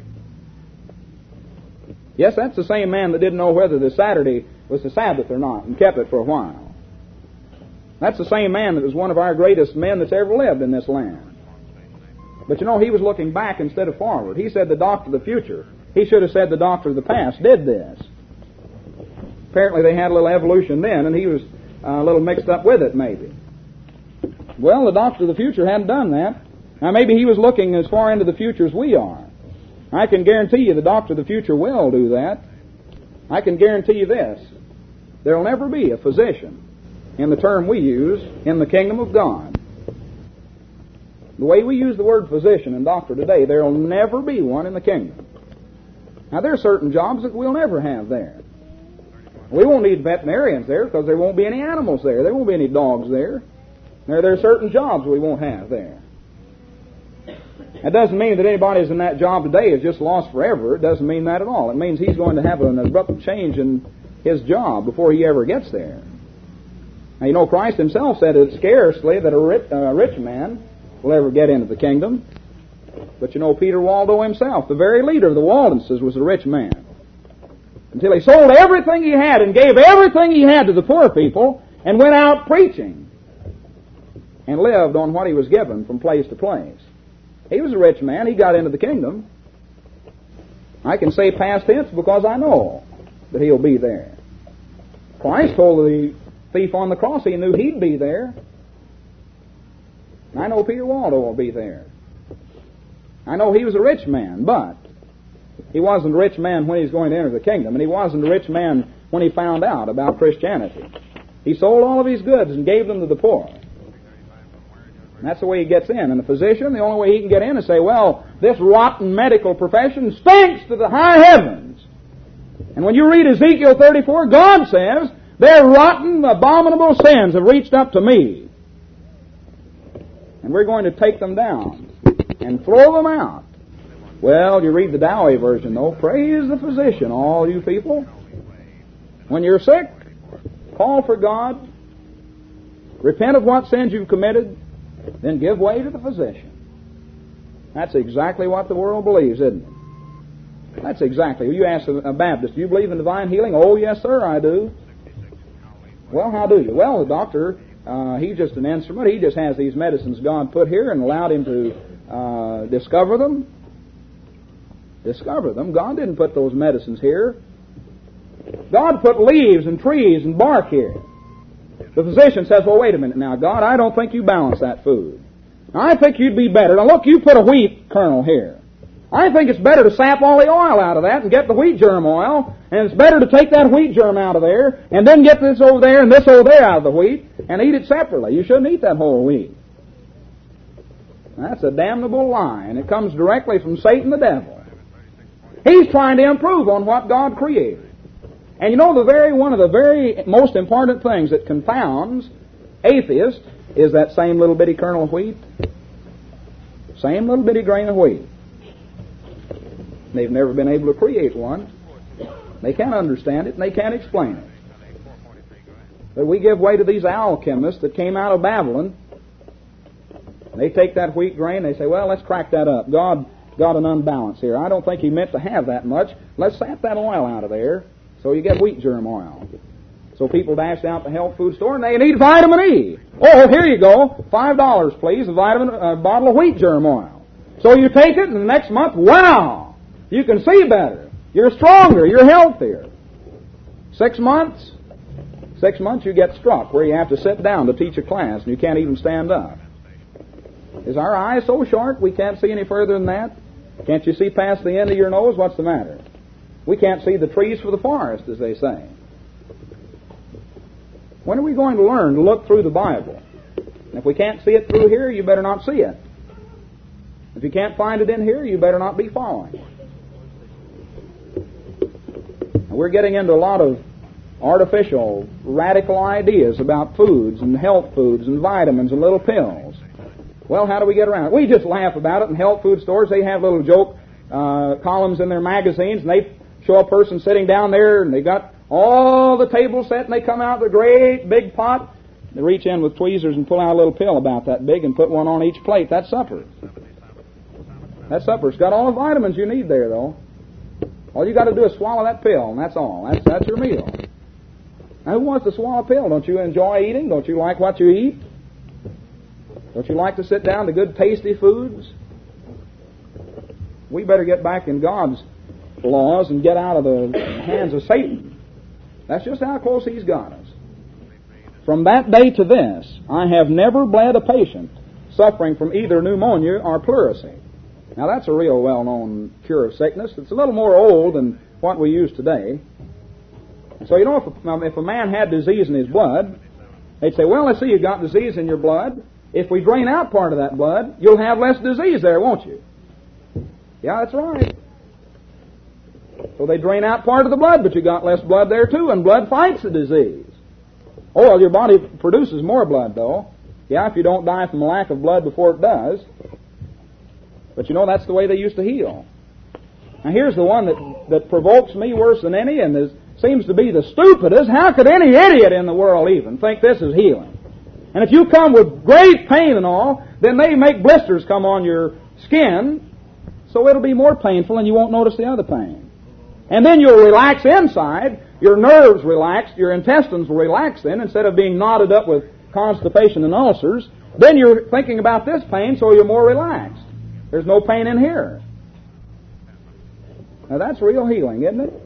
Yes, that's the same man that didn't know whether the Saturday was the Sabbath or not and kept it for a while. That's the same man that was one of our greatest men that's ever lived in this land. But you know, he was looking back instead of forward. He said the doctor of the future. He should have said the doctor of the past did this. Apparently they had a little evolution then, and he was a little mixed up with it, maybe. Well, the doctor of the future hadn't done that. Now, maybe he was looking as far into the future as we are. I can guarantee you the doctor of the future will do that. I can guarantee you this. There will never be a physician, in the term we use, in the kingdom of God. The way we use the word physician and doctor today, there will never be one in the kingdom. Now, there are certain jobs that we'll never have there. We won't need veterinarians there because there won't be any animals there. There won't be any dogs there. There are certain jobs we won't have there. That doesn't mean that anybody who's in that job today is just lost forever. It doesn't mean that at all. It means he's going to have an abrupt change in his job before he ever gets there. Now, you know, Christ himself said it's scarcely that a rich man will ever get into the kingdom. But you know, Peter Waldo himself, the very leader of the Waldenses, was a rich man. Until he sold everything he had and gave everything he had to the poor people and went out preaching and lived on what he was given from place to place. He was a rich man. He got into the kingdom. I can say past tense because I know that he'll be there. Christ told the thief on the cross he knew he'd be there. I know Peter Waldo will be there. I know he was a rich man, but he wasn't a rich man when he was going to enter the kingdom, and he wasn't a rich man when he found out about Christianity. He sold all of his goods and gave them to the poor. And that's the way he gets in. And the physician, the only way he can get in is say, well, this rotten medical profession stinks to the high heavens. And when you read Ezekiel 34, God says, their rotten, abominable sins have reached up to me. And we're going to take them down and throw them out. Well, you read the Dowie version, though. Praise the physician, all you people. When you're sick, call for God. Repent of what sins you've committed. Then give way to the physician. That's exactly what the world believes, isn't it? That's exactly. You ask a Baptist, do you believe in divine healing? Oh, yes, sir, I do. Well, how do you? Well, the doctor, he's just an instrument. He just has these medicines God put here and allowed him to discover them. Discover them. God didn't put those medicines here. God put leaves and trees and bark here. The physician says, well, wait a minute now, God, I don't think you balance that food. Now, I think you'd be better. Now, look, you put a wheat kernel here. I think it's better to sap all the oil out of that and get the wheat germ oil, and it's better to take that wheat germ out of there and then get this over there and this over there out of the wheat and eat it separately. You shouldn't eat that whole wheat. That's a damnable lie, and it comes directly from Satan the devil. He's trying to improve on what God created. And you know, one of the very most important things that confounds atheists is that same little bitty kernel of wheat. Same little bitty grain of wheat. They've never been able to create one. They can't understand it, and they can't explain it. But we give way to these alchemists that came out of Babylon. They take that wheat grain, they say, well, let's crack that up. God got an unbalance here. I don't think he meant to have that much. Let's sap that oil out of there. So you get wheat germ oil. So people dash out to the health food store and they need vitamin E. Oh, here you go. $5, please, a bottle of wheat germ oil. So you take it and the next month, wow, you can see better. You're stronger. You're healthier. 6 months you get struck where you have to sit down to teach a class and you can't even stand up. Is our eyes so short we can't see any further than that? Can't you see past the end of your nose? What's the matter? We can't see the trees for the forest, as they say. When are we going to learn to look through the Bible? If we can't see it through here, you better not see it. If you can't find it in here, you better not be following. Now, we're getting into a lot of artificial, radical ideas about foods and health foods and vitamins and little pills. Well, how do we get around it? We just laugh about it in health food stores. They have little joke columns in their magazines, and they show a person sitting down there, and they got all the tables set, and they come out with a great big pot. They reach in with tweezers and pull out a little pill about that big and put one on each plate. That's supper. That supper. It's got all the vitamins you need there, though. All you got to do is swallow that pill, and that's all. That's your meal. Now, who wants to swallow a pill? Don't you enjoy eating? Don't you like what you eat? Don't you like to sit down to good, tasty foods? We better get back in God's laws and get out of the hands of Satan. That's just how close he's got us. From that day to this, I have never bled a patient suffering from either pneumonia or pleurisy. Now, that's a real well-known cure of sickness. It's a little more old than what we use today. So, you know, if a man had disease in his blood, they'd say, well, let's see, you've got disease in your blood. If we drain out part of that blood, you'll have less disease there, won't you? Yeah, that's right. So they drain out part of the blood, but you got less blood there too, and blood fights the disease. Oh, well, your body produces more blood, though. Yeah, if you don't die from a lack of blood before it does. But you know, that's the way they used to heal. Now here's the one that provokes me worse than any and seems to be the stupidest. How could any idiot in the world even think this is healing? And if you come with great pain and all, then they make blisters come on your skin, so it'll be more painful and you won't notice the other pain. And then you'll relax inside, your nerves relax, your intestines will relax then, instead of being knotted up with constipation and ulcers. Then you're thinking about this pain, so you're more relaxed. There's no pain in here. Now that's real healing, isn't it?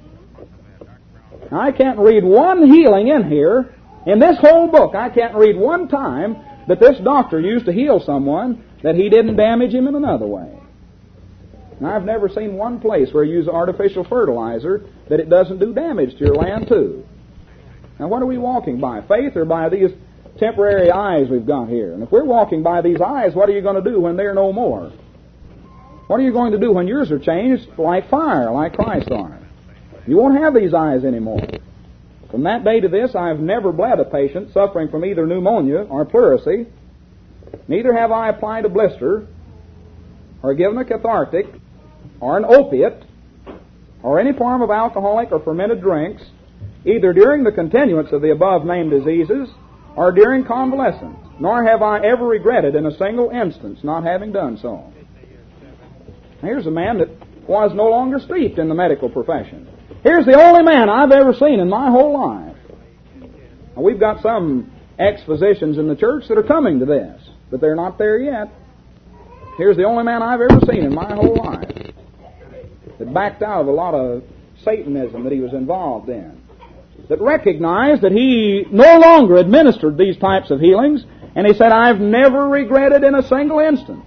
Now, I can't read one healing in here. In this whole book, I can't read one time that this doctor used to heal someone that he didn't damage him in another way. And I've never seen one place where you use artificial fertilizer that it doesn't do damage to your land too. Now what are we walking by? Faith or by these temporary eyes we've got here? And if we're walking by these eyes, what are you going to do when they're no more? What are you going to do when yours are changed like fire, like Christ are? You won't have these eyes anymore. From that day to this, I have never bled a patient suffering from either pneumonia or pleurisy. Neither have I applied a blister or given a cathartic or an opiate or any form of alcoholic or fermented drinks, either during the continuance of the above-named diseases or during convalescence, nor have I ever regretted in a single instance not having done so. Here's a man that was no longer steeped in the medical profession. Here's the only man I've ever seen in my whole life. Now, we've got some ex-physicians in the church that are coming to this, but they're not there yet. Here's the only man I've ever seen in my whole life that backed out of a lot of Satanism that he was involved in, that recognized that he no longer administered these types of healings, and he said, I've never regretted in a single instance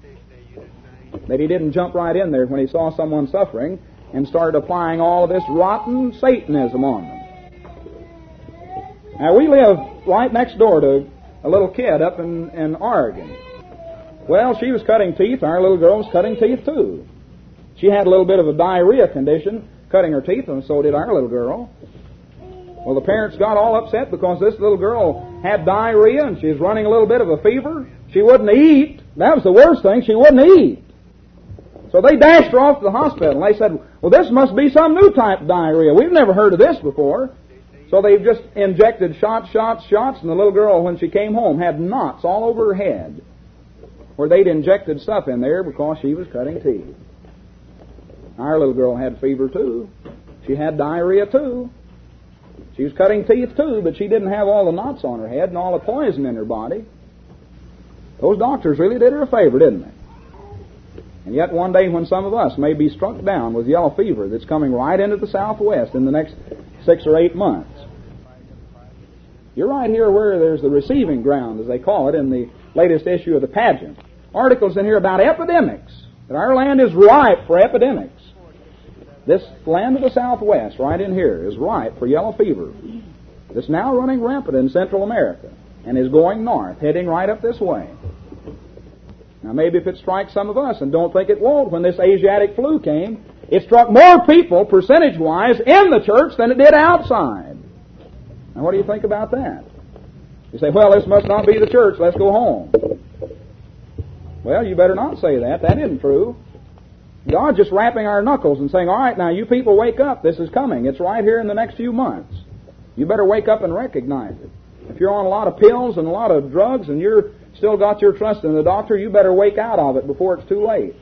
that he didn't jump right in there when he saw someone suffering and started applying all of this rotten Satanism on them. Now, we live right next door to a little kid up in Oregon. Well, she was cutting teeth. Our little girl was cutting teeth, too. She had a little bit of a diarrhea condition, cutting her teeth, and so did our little girl. Well, the parents got all upset because this little girl had diarrhea and she was running a little bit of a fever. She wouldn't eat. That was the worst thing. She wouldn't eat. So they dashed her off to the hospital, and they said, well, this must be some new type of diarrhea. We've never heard of this before. So they just injected shots, and the little girl, when she came home, had knots all over her head where they'd injected stuff in there because she was cutting teeth. Our little girl had fever, too. She had diarrhea, too. She was cutting teeth, too, but she didn't have all the knots on her head and all the poison in her body. Those doctors really did her a favor, didn't they? And yet one day when some of us may be struck down with yellow fever that's coming right into the Southwest in the next 6 or 8 months, you're right here where there's the receiving ground, as they call it, in the latest issue of the Pageant. Articles in here about epidemics, that our land is ripe for epidemics. This land of the Southwest, right in here, is ripe for yellow fever. That's now running rampant in Central America and is going north, heading right up this way. Now, maybe if it strikes some of us, and don't think it won't, when this Asiatic flu came, it struck more people, percentage-wise, in the church than it did outside. Now, what do you think about that? You say, well, this must not be the church, let's go home. Well, you better not say that. That isn't true. God's just rapping our knuckles and saying, all right, now, you people wake up. This is coming. It's right here in the next few months. You better wake up and recognize it. If you're on a lot of pills and a lot of drugs and you're still got your trust in the doctor, you better wake out of it before it's too late.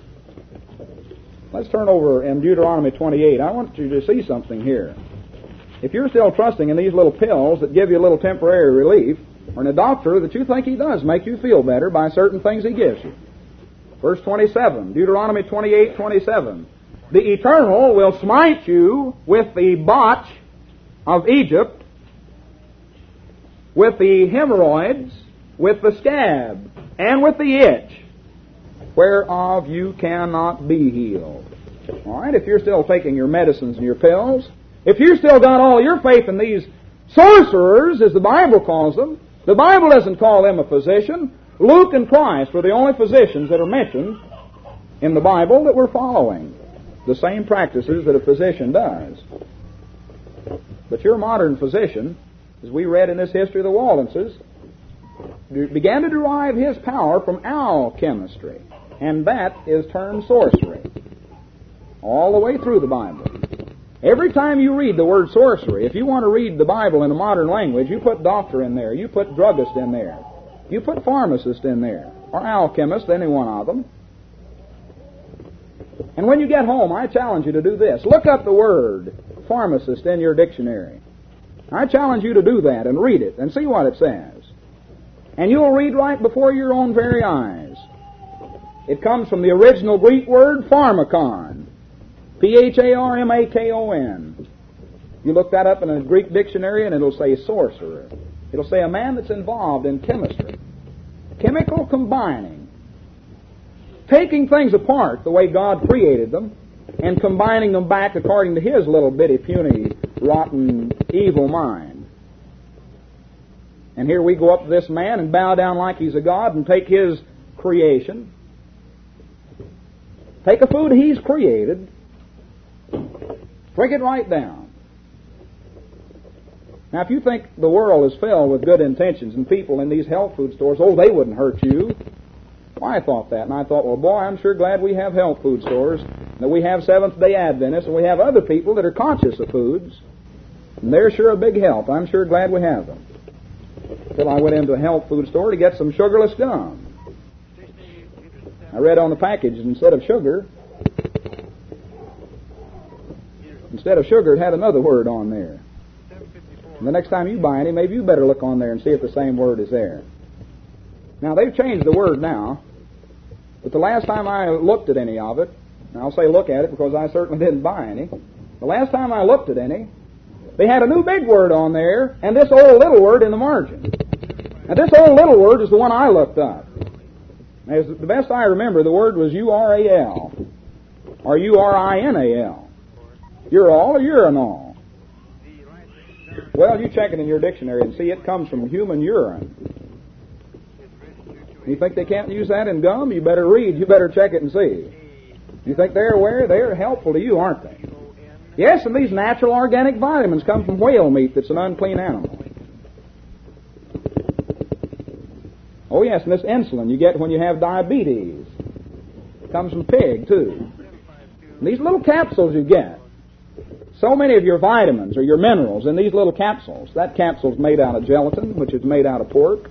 Let's turn over in Deuteronomy 28. I want you to see something here. If you're still trusting in these little pills that give you a little temporary relief, or in a doctor that you think he does make you feel better by certain things he gives you. Verse 27, Deuteronomy 28:27. The Eternal will smite you with the botch of Egypt, with the hemorrhoids, with the scab, and with the itch, whereof you cannot be healed. All right, if you're still taking your medicines and your pills, if you still got all your faith in these sorcerers, as the Bible calls them, the Bible doesn't call them a physician. Luke and Christ were the only physicians that are mentioned in the Bible that were following the same practices that a physician does. But your modern physician, as we read in this history of the Waldenses, began to derive his power from alchemistry. And that is termed sorcery. All the way through the Bible. Every time you read the word sorcery, if you want to read the Bible in a modern language, you put doctor in there, you put druggist in there, you put pharmacist in there, or alchemist, any one of them. And when you get home, I challenge you to do this. Look up the word pharmacist in your dictionary. I challenge you to do that and read it and see what it says. And you'll read right before your own very eyes. It comes from the original Greek word pharmakon. Pharmakon. You look that up in a Greek dictionary and it'll say sorcerer. It'll say a man that's involved in chemistry. Chemical combining. Taking things apart the way God created them and combining them back according to His little bitty, puny, rotten, evil mind. And here we go up to this man and bow down like he's a god and take his creation. Take a food he's created. Break it right down. Now, if you think the world is filled with good intentions and people in these health food stores, they wouldn't hurt you. Well, I thought that, and I thought, well, boy, I'm sure glad we have health food stores, that we have Seventh-day Adventists, and we have other people that are conscious of foods, and they're sure a big help. I'm sure glad we have them. Till I went into a health food store to get some sugarless gum. I read on the package, instead of sugar, it had another word on there. And the next time you buy any, maybe you better look on there and see if the same word is there. Now, they've changed the word now, but the last time I looked at any of it, and I'll say look at it because I certainly didn't buy any, the last time I looked at any, they had a new big word on there, and this old little word in the margin. And this old little word is the one I looked up. As the best I remember, the word was URAL, or URINAL. Ural or urinal. Well, you check it in your dictionary and see it comes from human urine. You think they can't use that in gum? You better read. You better check it and see. You think they're aware? They're helpful to you, aren't they? Yes, and these natural organic vitamins come from whale meat that's an unclean animal. Oh, yes, and this insulin you get when you have diabetes. It comes from pig, too. And these little capsules you get, so many of your vitamins or your minerals in these little capsules. That capsule's made out of gelatin, which is made out of pork.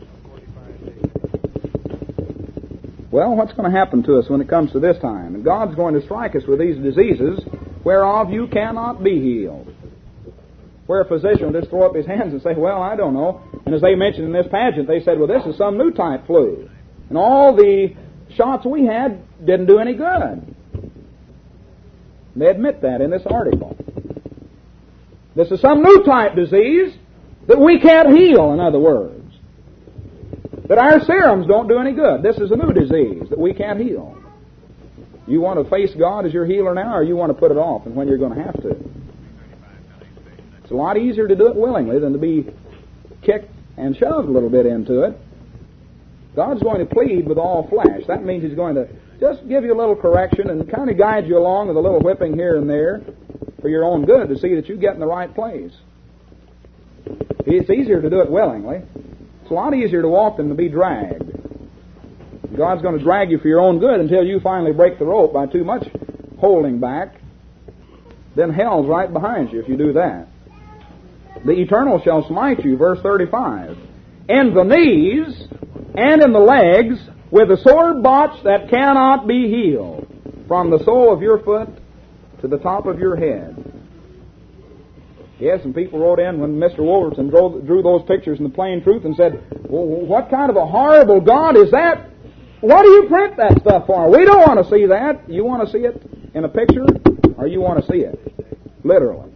Well, what's going to happen to us when it comes to this time? And God's going to strike us with these diseases whereof you cannot be healed. Where a physician will just throw up his hands and say, well, I don't know. And as they mentioned in this pageant, they said, well, this is some new type flu. And all the shots we had didn't do any good. They admit that in this article. This is some new type disease that we can't heal, in other words. That our serums don't do any good. This is a new disease that we can't heal. You want to face God as your healer now, or you want to put it off and when you're going to have to? It's a lot easier to do it willingly than to be kicked and shoved a little bit into it. God's going to plead with all flesh. That means He's going to just give you a little correction and kind of guide you along with a little whipping here and there for your own good to see that you get in the right place. It's easier to do it willingly. It's a lot easier to walk than to be dragged. God's going to drag you for your own good until you finally break the rope by too much holding back. Then hell's right behind you if you do that. The eternal shall smite you, verse 35, in the knees and in the legs with a sore botch that cannot be healed, from the sole of your foot to the top of your head. Yes, and people wrote in when Mr. Wolverton drew those pictures in the Plain Truth and said, well, what kind of a horrible God is that? What do you print that stuff for? We don't want to see that. You want to see it in a picture, or you want to see it literally?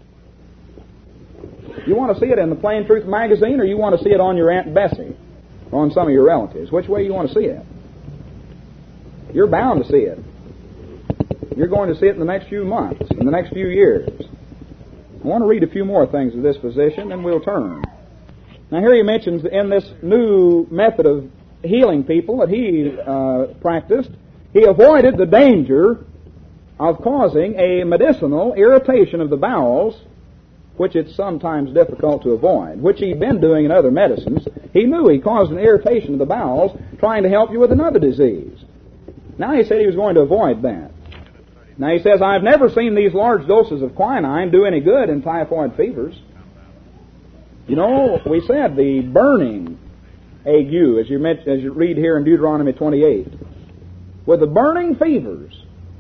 You want to see it in the Plain Truth magazine, or you want to see it on your Aunt Bessie, or on some of your relatives? Which way you want to see it? You're bound to see it. You're going to see it in the next few months, in the next few years. I want to read a few more things of this physician, and we'll turn. Now here he mentions in this new method of healing people that he practiced, he avoided the danger of causing a medicinal irritation of the bowels, which it's sometimes difficult to avoid, which he'd been doing in other medicines. He knew he caused an irritation of the bowels trying to help you with another disease. Now he said he was going to avoid that. Now he says, I've never seen these large doses of quinine do any good in typhoid fevers. You know, we said the burning ague, as you read here in Deuteronomy 28, with the burning fevers.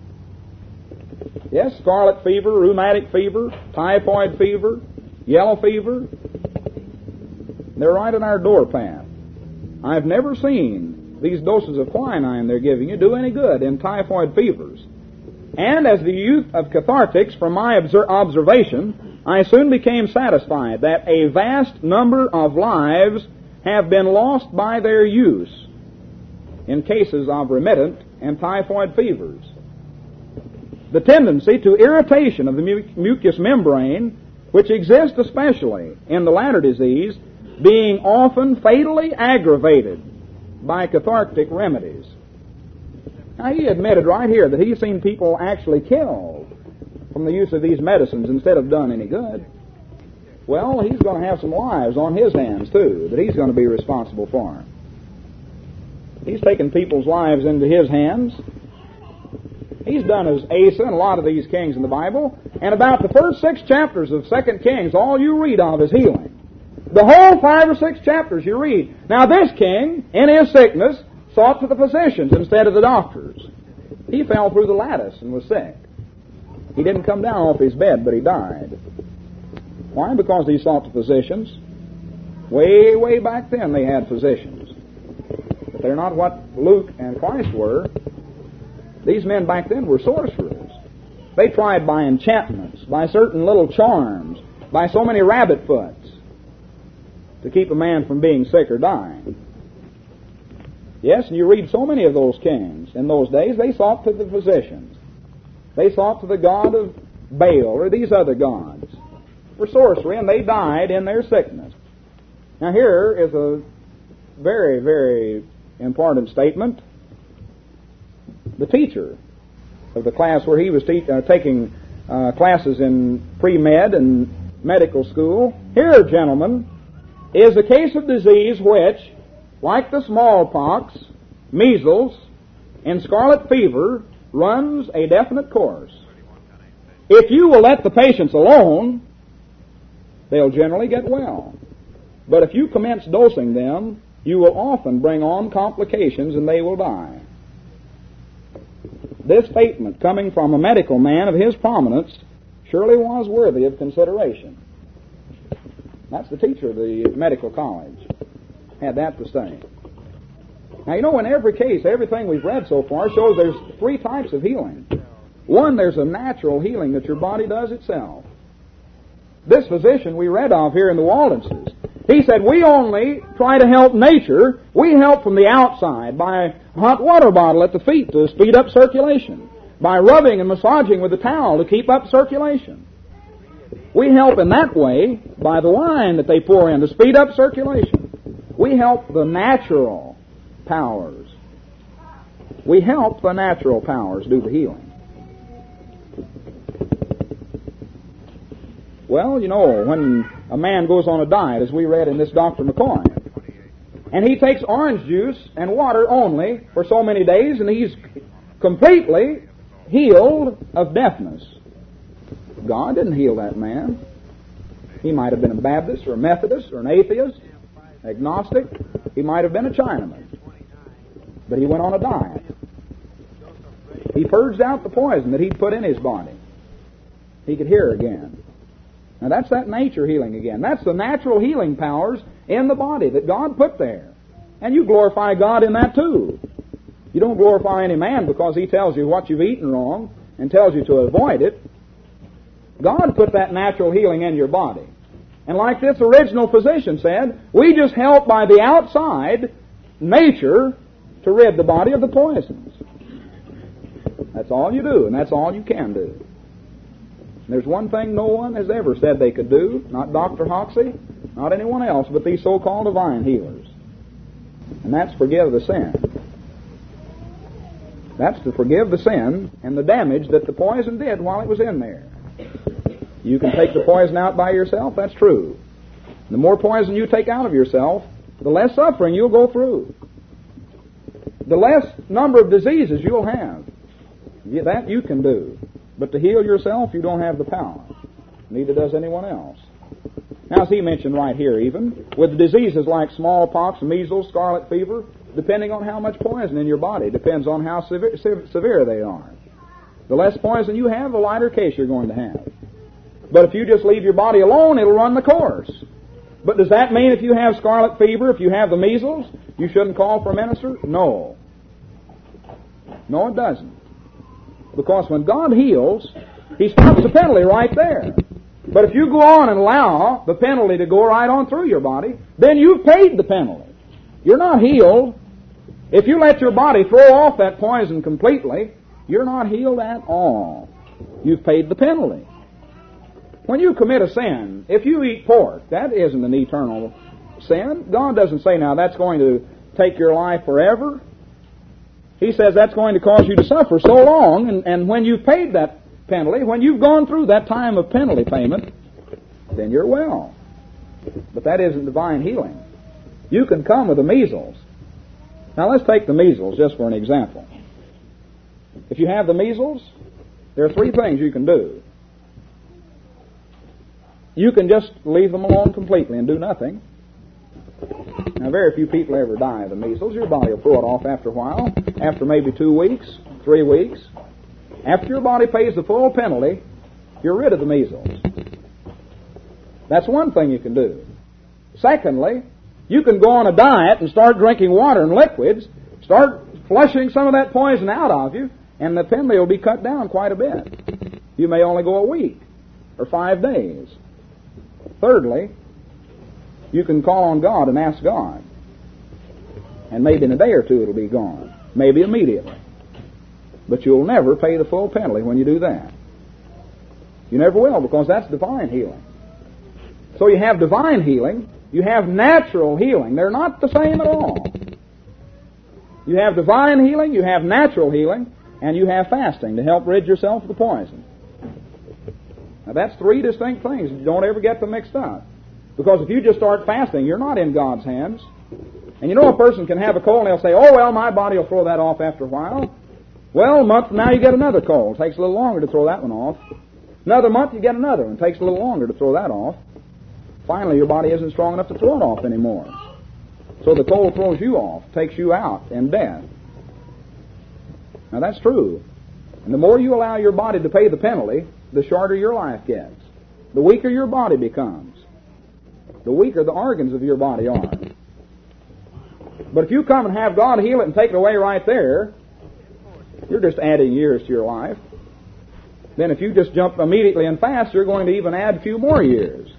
Yes, scarlet fever, rheumatic fever, typhoid fever, yellow fever. They're right in our door path. I've never seen these doses of quinine they're giving you do any good in typhoid fevers. And as the youth of cathartics, from my observation, I soon became satisfied that a vast number of lives have been lost by their use in cases of remittent and typhoid fevers. The tendency to irritation of the mucous membrane, which exists especially in the latter disease, being often fatally aggravated by cathartic remedies. Now, he admitted right here that he's seen people actually killed from the use of these medicines instead of done any good. Well, he's going to have some lives on his hands, too, that he's going to be responsible for. He's taken people's lives into his hands. He's done as Asa and a lot of these kings in the Bible. And about the first 6 chapters of 2 Kings, all you read of is healing. The whole 5 or 6 chapters you read. Now this king, in his sickness, sought to the physicians instead of the doctors. He fell through the lattice and was sick. He didn't come down off his bed, but he died. Why? Because he sought the physicians. Way, way back then they had physicians. But they're not what Luke and Christ were. These men back then were sorcerers. They tried by enchantments, by certain little charms, by so many rabbit foots to keep a man from being sick or dying. Yes, and you read so many of those kings in those days, they sought to the physicians. They sought to the god of Baal or these other gods for sorcery, and they died in their sickness. Now here is a very, very important statement. The teacher of the class where he was taking classes in pre-med and medical school, here, gentlemen, is a case of disease which, like the smallpox, measles, and scarlet fever, runs a definite course. If you will let the patients alone, they'll generally get well. But if you commence dosing them, you will often bring on complications and they will die. This statement, coming from a medical man of his prominence, surely was worthy of consideration. That's the teacher of the medical college. Had that to say. Now, you know, in every case, everything we've read so far shows there's 3 types of healing. One, there's a natural healing that your body does itself. This physician we read of here in the Waldenses, he said, we only try to help nature. We help from the outside by a hot water bottle at the feet to speed up circulation, by rubbing and massaging with a towel to keep up circulation. We help in that way by the wine that they pour in to speed up circulation. We help the natural powers. We help the natural powers do the healing. Well, you know, when a man goes on a diet, as we read in this Dr. McCoy, and he takes orange juice and water only for so many days, and he's completely healed of deafness. God didn't heal that man. He might have been a Baptist or a Methodist or an atheist, agnostic. He might have been a Chinaman. But he went on a diet. He purged out the poison that he'd put in his body. He could hear again. Now that's that nature healing again. That's the natural healing powers in the body that God put there. And you glorify God in that too. You don't glorify any man because he tells you what you've eaten wrong and tells you to avoid it. God put that natural healing in your body. And like this original physician said, we just help by the outside nature to rid the body of the poisons. That's all you do, and that's all you can do. There's one thing no one has ever said they could do, not Dr. Hoxie, not anyone else, but these so-called divine healers. And that's forgive the sin. That's to forgive the sin and the damage that the poison did while it was in there. You can take the poison out by yourself, that's true. The more poison you take out of yourself, the less suffering you'll go through. the less number of diseases you'll have. That you can do. But to heal yourself, you don't have the power. Neither does anyone else. Now, as he mentioned right here even, with diseases like smallpox, measles, scarlet fever, depending on how much poison in your body, depends on how severe they are. The less poison you have, the lighter case you're going to have. But if you just leave your body alone, it'll run the course. But does that mean if you have scarlet fever, if you have the measles, you shouldn't call for a minister? No. No, it doesn't. Because when God heals, He stops the penalty right there. But if you go on and allow the penalty to go right on through your body, then you've paid the penalty. You're not healed. If you let your body throw off that poison completely, you're not healed at all. You've paid the penalty. When you commit a sin, if you eat pork, that isn't an eternal sin. God doesn't say, now, that's going to take your life forever. He says that's going to cause you to suffer so long, and when you've paid that penalty, when you've gone through that time of penalty payment, then you're well. But that isn't divine healing. You can come with the measles. Now let's take the measles just for an example. If you have the measles, there are three things you can do. You can just leave them alone completely and do nothing. Now, very few people ever die of the measles. Your body will throw it off after a while, after maybe 2 weeks, 3 weeks. After your body pays the full penalty, you're rid of the measles. That's one thing you can do. Secondly, you can go on a diet and start drinking water and liquids, start flushing some of that poison out of you, and the penalty will be cut down quite a bit. You may only go a week or 5 days. Thirdly, you can call on God and ask God. And maybe in a day or two it'll be gone. Maybe immediately. But you'll never pay the full penalty when you do that. You never will, because that's divine healing. So you have divine healing, you have natural healing. They're not the same at all. You have divine healing, you have natural healing, and you have fasting to help rid yourself of the poison. Now that's three distinct things. Don't ever get them mixed up. Because if you just start fasting, you're not in God's hands. And you know a person can have a cold and they'll say, oh, well, my body will throw that off after a while. Well, a month from now you get another cold. It takes a little longer to throw that one off. Another month you get another one. It takes a little longer to throw that off. Finally, your body isn't strong enough to throw it off anymore. So the cold throws you off, takes you out in death. Now that's true. And the more you allow your body to pay the penalty, the shorter your life gets. The weaker your body becomes. The weaker the organs of your body are. But if you come and have God heal it and take it away right there, you're just adding years to your life. Then if you just jump immediately and fast, you're going to even add a few more years.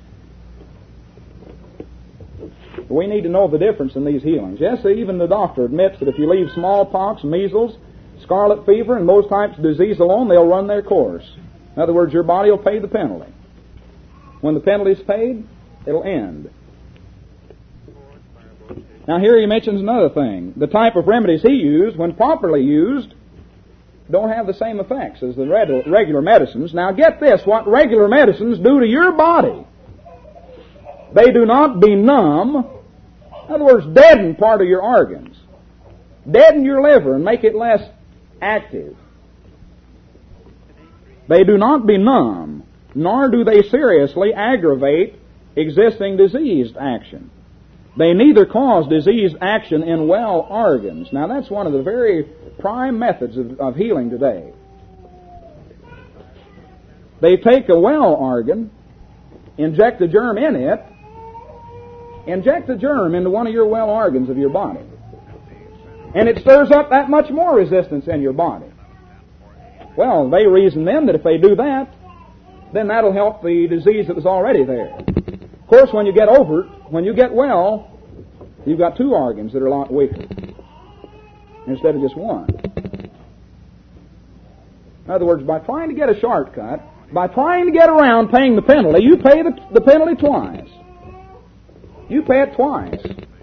We need to know the difference in these healings. Yes, even the doctor admits that if you leave smallpox, measles, scarlet fever, and those types of disease alone, they'll run their course. In other words, your body will pay the penalty. When the penalty is paid, it'll end. Now here he mentions another thing. The type of remedies he used, when properly used, don't have the same effects as the regular medicines. Now get this, what regular medicines do to your body. They do not benumb, in other words, deaden part of your organs. Deaden your liver and make it less active. They do not benumb, nor do they seriously aggravate existing diseased action. They neither cause diseased action in well organs. Now that's one of the very prime methods of healing today. They take a well organ, inject a germ in it, inject a germ into one of your well organs of your body. And it stirs up that much more resistance in your body. Well, they reason then that if they do that, then that'll help the disease that was already there. Of course, when you get over it, when you get well, you've got two organs that are a lot weaker instead of just one. In other words, by trying to get a shortcut, by trying to get around paying the penalty, you pay the penalty twice. You pay it twice.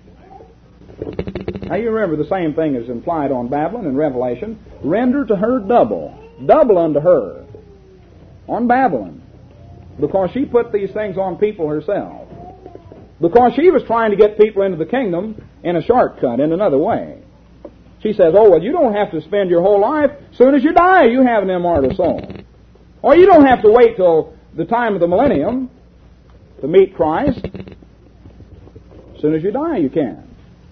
Now you remember the same thing is implied on Babylon in Revelation. Render to her double. Double unto her. On Babylon. Because she put these things on people herself. Because she was trying to get people into the kingdom in a shortcut, in another way. She says, oh, well, you don't have to spend your whole life. As soon as you die, you have an immortal soul. Or you don't have to wait till the time of the millennium to meet Christ. As soon as you die, you can.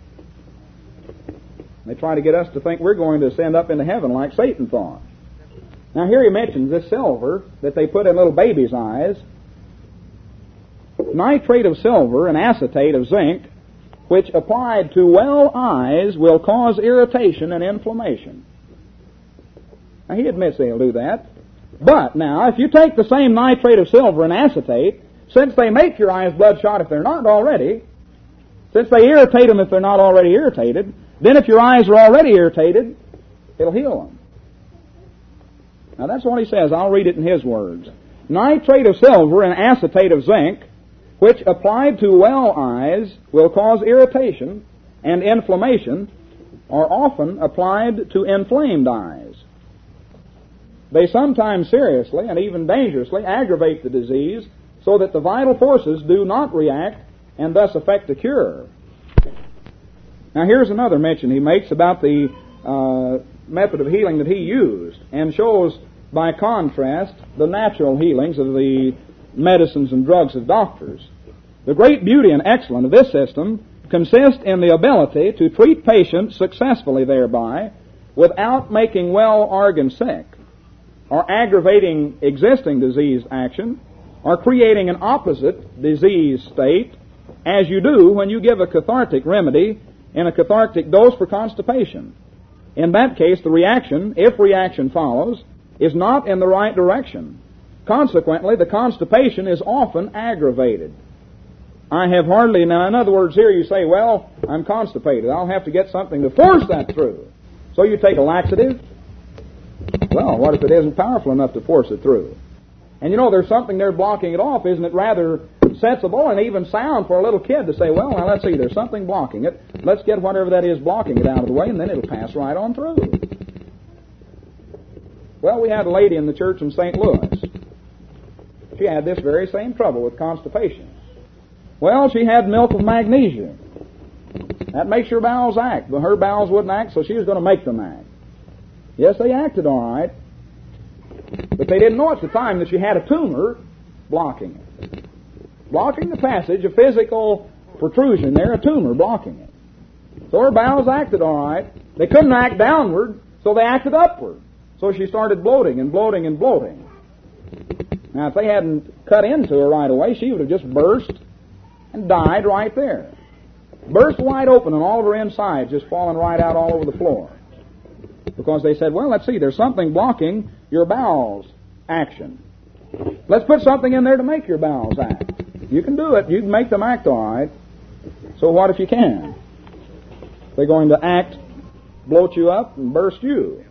They try to get us to think we're going to ascend up into heaven like Satan thought. Now here he mentions this silver that they put in little babies' eyes. Nitrate of silver and acetate of zinc, which applied to well eyes will cause irritation and inflammation. Now he admits they'll do that. But now, if you take the same nitrate of silver and acetate, since they make your eyes bloodshot if they're not already, since they irritate them if they're not already irritated, then if your eyes are already irritated, it'll heal them. Now that's what he says. I'll read it in his words. Nitrate of silver and acetate of zinc, which applied to well eyes will cause irritation and inflammation, are often applied to inflamed eyes. They sometimes seriously and even dangerously aggravate the disease so that the vital forces do not react and thus affect the cure. Now here's another mention he makes about the method of healing that he used, and shows by contrast the natural healings of the medicines and drugs of doctors. The great beauty and excellence of this system consist in the ability to treat patients successfully thereby without making well organs sick, or aggravating existing disease action, or creating an opposite disease state, as you do when you give a cathartic remedy in a cathartic dose for constipation. In that case, the reaction, if reaction follows, is not in the right direction. Consequently, the constipation is often aggravated. I have hardly, now in other words here you say, well, I'm constipated. I'll have to get something to force that through. So you take a laxative. Well, what if it isn't powerful enough to force it through? And you know, there's something there blocking it off. Isn't it rather sensible and even sound for a little kid to say, well, now let's see, there's something blocking it. Let's get whatever that is blocking it out of the way, and then it'll pass right on through. Well, we had a lady in the church in St. Louis. She had this very same trouble with constipation. Well, she had milk of magnesia. That makes your bowels act. But her bowels wouldn't act, so she was going to make them act. Yes, they acted all right. But they didn't know at the time that she had a tumor blocking it. Blocking the passage, a physical protrusion there, a tumor blocking it. So her bowels acted all right. They couldn't act downward, so they acted upward. So she started bloating and bloating and bloating. Now, if they hadn't cut into her right away, she would have just burst and died right there. Burst wide open and all of her insides just falling right out all over the floor. Because they said, well, let's see, there's something blocking your bowels action. Let's put something in there to make your bowels act. You can do it. You can make them act all right. So what if you can? They're going to act, bloat you up, and burst you.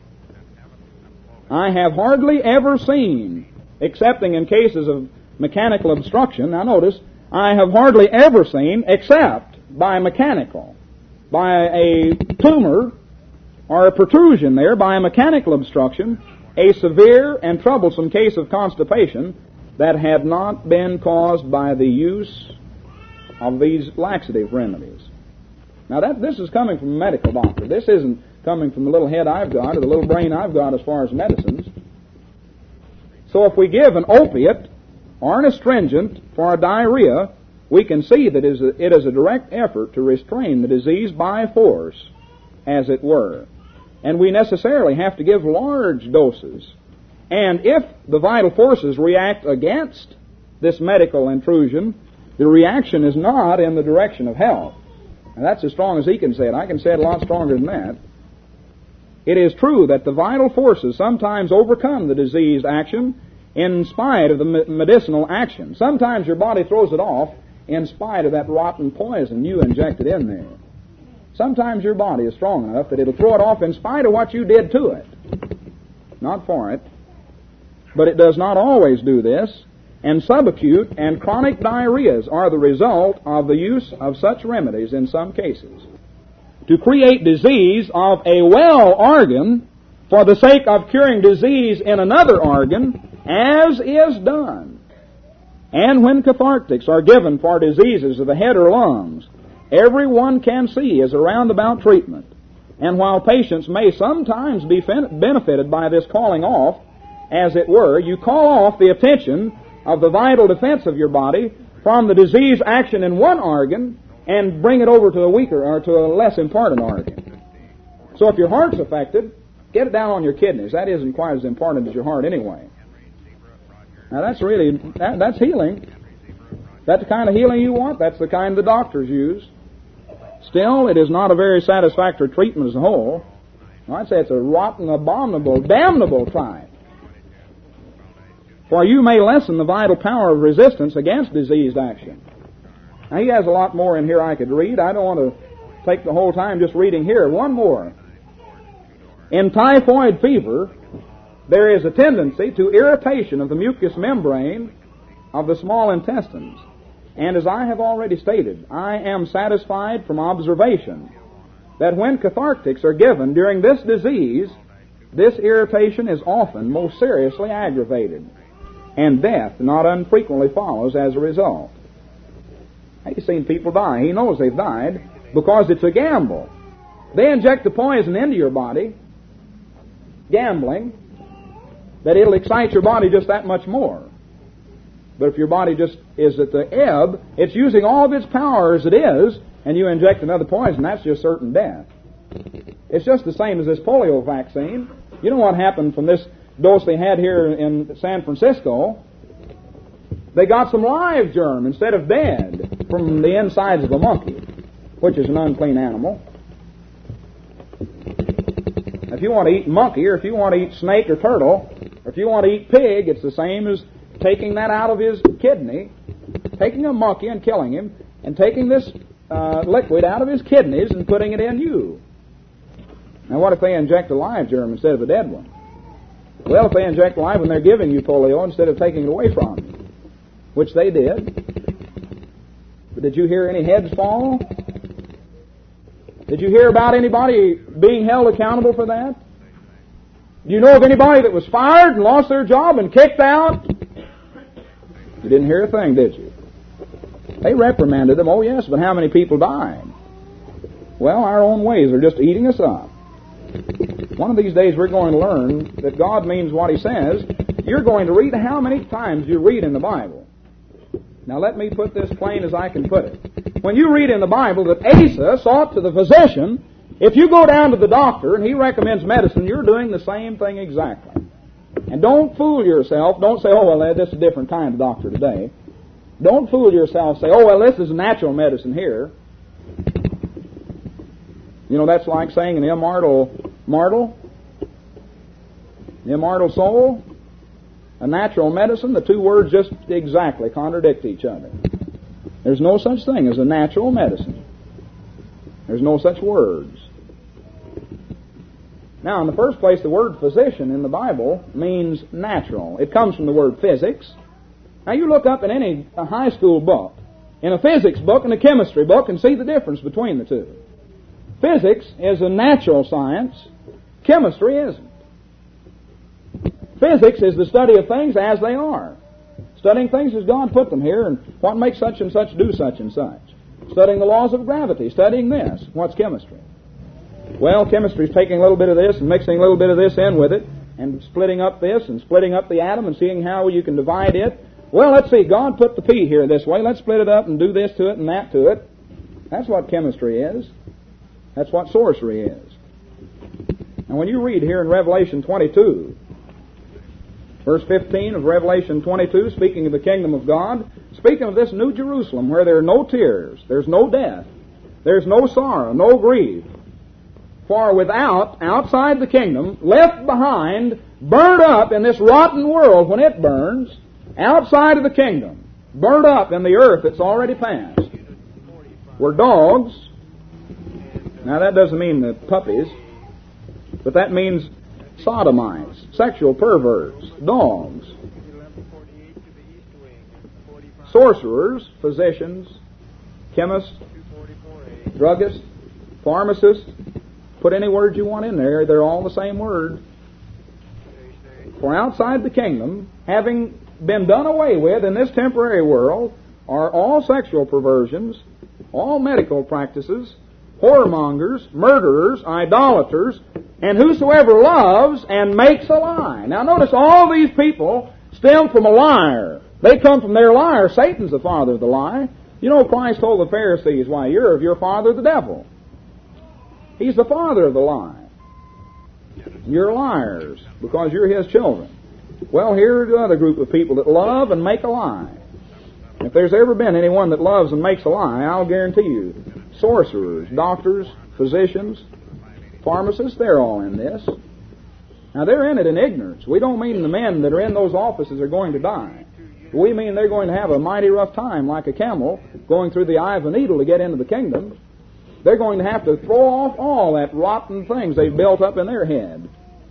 I have hardly ever seen, excepting in cases of mechanical obstruction, now notice, I have hardly ever seen, except by mechanical, by a tumor or a protrusion there, by a mechanical obstruction, a severe and troublesome case of constipation that had not been caused by the use of these laxative remedies. Now this is coming from a medical doctor. This isn't coming from the little head I've got or the little brain I've got as far as medicines. So if we give an opiate or an astringent for a diarrhea, we can see that it is a direct effort to restrain the disease by force, as it were. And we necessarily have to give large doses. And if the vital forces react against this medical intrusion, the reaction is not in the direction of health. And that's as strong as he can say it. I can say it a lot stronger than that. It is true that the vital forces sometimes overcome the disease action in spite of the medicinal action. Sometimes your body throws it off in spite of that rotten poison you injected in there. Sometimes your body is strong enough that it'll throw it off in spite of what you did to it. Not for it. But it does not always do this, and subacute and chronic diarrheas are the result of the use of such remedies in some cases. To create disease of a well organ for the sake of curing disease in another organ, as is done. And when cathartics are given for diseases of the head or lungs, every one can see is a roundabout treatment. And while patients may sometimes be benefited by this calling off, as it were, you call off the attention of the vital defense of your body from the disease action in one organ and bring it over to a weaker or to a less important organ. So if your heart's affected, get it down on your kidneys. That isn't quite as important as your heart anyway. Now that's healing. That's the kind of healing you want. That's the kind the doctors use. Still, it is not a very satisfactory treatment as a whole. I'd say it's a rotten, abominable, damnable type. For you may lessen the vital power of resistance against diseased action. Now, he has a lot more in here I could read. I don't want to take the whole time just reading here. One more. In typhoid fever, there is a tendency to irritation of the mucous membrane of the small intestines. And as I have already stated, I am satisfied from observation that when cathartics are given during this disease, this irritation is often most seriously aggravated, and death not unfrequently follows as a result. He's seen people die. He knows they've died because it's a gamble. They inject the poison into your body, gambling, that it'll excite your body just that much more. But if your body just is at the ebb, it's using all of its power as it is, and you inject another poison, that's just certain death. It's just the same as this polio vaccine. You know what happened from this dose they had here in San Francisco? They got some live germ instead of dead from the insides of a monkey, which is an unclean animal. If you want to eat monkey, or if you want to eat snake or turtle, or if you want to eat pig, it's the same as taking that out of his kidney, taking a monkey and killing him, and taking this liquid out of his kidneys and putting it in you. Now what if they inject a live germ instead of a dead one? Well, if they inject live one, they're giving you polio instead of taking it away from you, which they did. But did you hear any heads fall? Did you hear about anybody being held accountable for that? Do you know of anybody that was fired and lost their job and kicked out? You didn't hear a thing, did you? They reprimanded them, oh yes, but how many people died? Well, our own ways are just eating us up. One of these days we're going to learn that God means what He says. You're going to read how many times you read in the Bible. Now let me put this plain as I can put it. When you read in the Bible that Asa sought to the physician, if you go down to the doctor and he recommends medicine, you're doing the same thing exactly. And don't fool yourself. Don't say, oh, well, this is a different kind of doctor today. Don't fool yourself. Say, oh, well, this is natural medicine here. You know, that's like saying an immortal soul, a natural medicine. The two words just exactly contradict each other. There's no such thing as a natural medicine. There's no such words. Now, in the first place, the word physician in the Bible means natural. It comes from the word physics. Now, you look up in any high school book, in a physics book and a chemistry book, and see the difference between the two. Physics is a natural science. Chemistry isn't. Physics is the study of things as they are. Studying things as God put them here, and what makes such and such do such and such. Studying the laws of gravity, studying this. What's chemistry? Well, chemistry is taking a little bit of this and mixing a little bit of this in with it, and splitting up this and splitting up the atom and seeing how you can divide it. Well, let's see, God put the P here this way. Let's split it up and do this to it and that to it. That's what chemistry is. That's what sorcery is. And when you read here in Revelation 22, verse 15 of Revelation 22, speaking of the kingdom of God, speaking of this new Jerusalem where there are no tears, there's no death, there's no sorrow, no grief. For without, outside the kingdom, left behind, burned up in this rotten world when it burns, outside of the kingdom, burned up in the earth that's already passed, were dogs. Now that doesn't mean the puppies, but that means sodomites, sexual perverts, dogs, sorcerers, physicians, chemists, druggists, pharmacists. Put any word you want in there, they're all the same word. For outside the kingdom, having been done away with in this temporary world, are all sexual perversions, all medical practices, whoremongers, murderers, idolaters, and whosoever loves and makes a lie. Now notice all these people stem from a liar. They come from their liar. Satan's the father of the lie. You know, Christ told the Pharisees, why, you're of your father the devil. He's the father of the lie. You're liars because you're his children. Well, here's another group of people that love and make a lie. If there's ever been anyone that loves and makes a lie, I'll guarantee you, sorcerers, doctors, physicians, pharmacists, they're all in this. Now, they're in it in ignorance. We don't mean the men that are in those offices are going to die. We mean they're going to have a mighty rough time, like a camel going through the eye of a needle to get into the kingdom. They're going to have to throw off all that rotten things they've built up in their head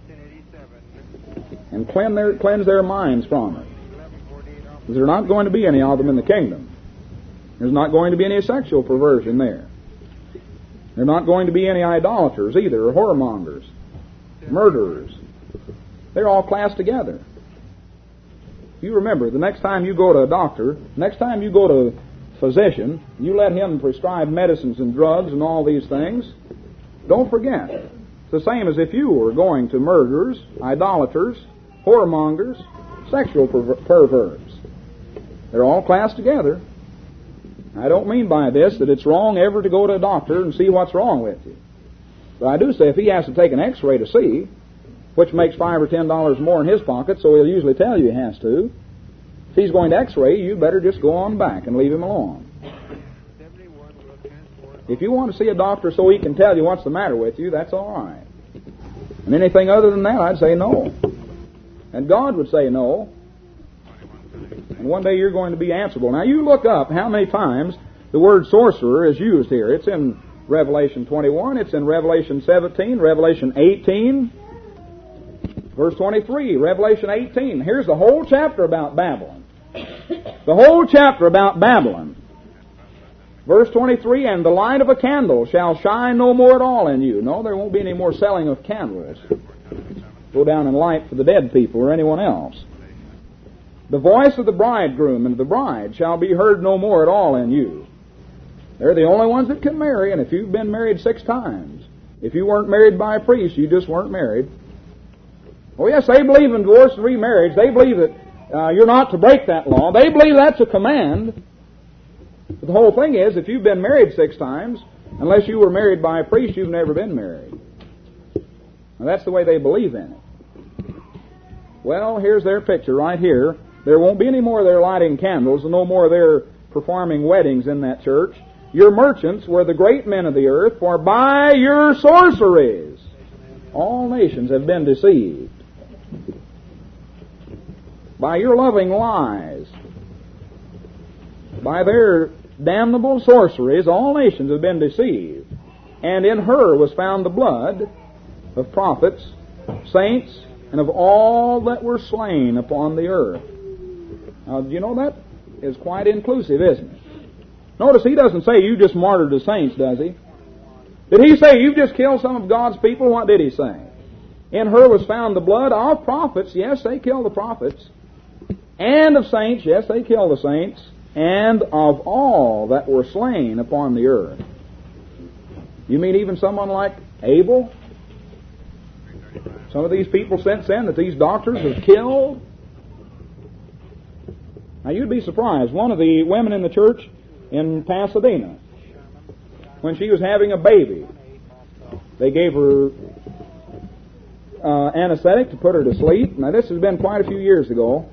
and cleanse their minds from it. Because there are not going to be any of them in the kingdom. There's not going to be any sexual perversion there. There are not going to be any idolaters either, or whoremongers, murderers. They're all classed together. You remember, the next time you go to a doctor, next time you go to a physician, you let him prescribe medicines and drugs and all these things, don't forget, it's the same as if you were going to murderers, idolaters, whoremongers, sexual perverts. They're all classed together. I don't mean by this that it's wrong ever to go to a doctor and see what's wrong with you. But I do say if he has to take an x-ray to see, which makes $5 or $10 more in his pocket, so he'll usually tell you he has to. If he's going to x-ray, you better just go on back and leave him alone. If you want to see a doctor so he can tell you what's the matter with you, that's all right. And anything other than that, I'd say no. And God would say no. And one day you're going to be answerable. Now you look up how many times the word sorcerer is used here. It's in Revelation 21, it's in Revelation 17, Revelation 18, verse 23, Revelation 18. Here's the whole chapter about Babylon. The whole chapter about Babylon. Verse 23, and the light of a candle shall shine no more at all in you. No, there won't be any more selling of candles. Go down and light for the dead people or anyone else. The voice of the bridegroom and the bride shall be heard no more at all in you. They're the only ones that can marry, and if you've been married 6 times, if you weren't married by a priest, you just weren't married. Oh yes, they believe in divorce and remarriage. They believe that you're not to break that law. They believe that's a command. But the whole thing is, if you've been married 6 times, unless you were married by a priest, you've never been married. Now that's the way they believe in it. Well, here's their picture right here. There won't be any more of their lighting candles and no more of their performing weddings in that church. Your merchants were the great men of the earth, for by your sorceries all nations have been deceived. By your loving lies, by their damnable sorceries, all nations have been deceived. And in her was found the blood of prophets, saints, and of all that were slain upon the earth. Now, you know that is quite inclusive, isn't it? Notice he doesn't say you just martyred the saints, does he? Did he say you've just killed some of God's people? What did he say? In her was found the blood of prophets. Yes, they killed the prophets. And of saints. Yes, they killed the saints. And of all that were slain upon the earth. You mean even someone like Abel? Some of these people since then that these doctors have killed? Now you'd be surprised. One of the women in the church in Pasadena, when she was having a baby, they gave her anesthetic to put her to sleep. Now this has been quite a few years ago.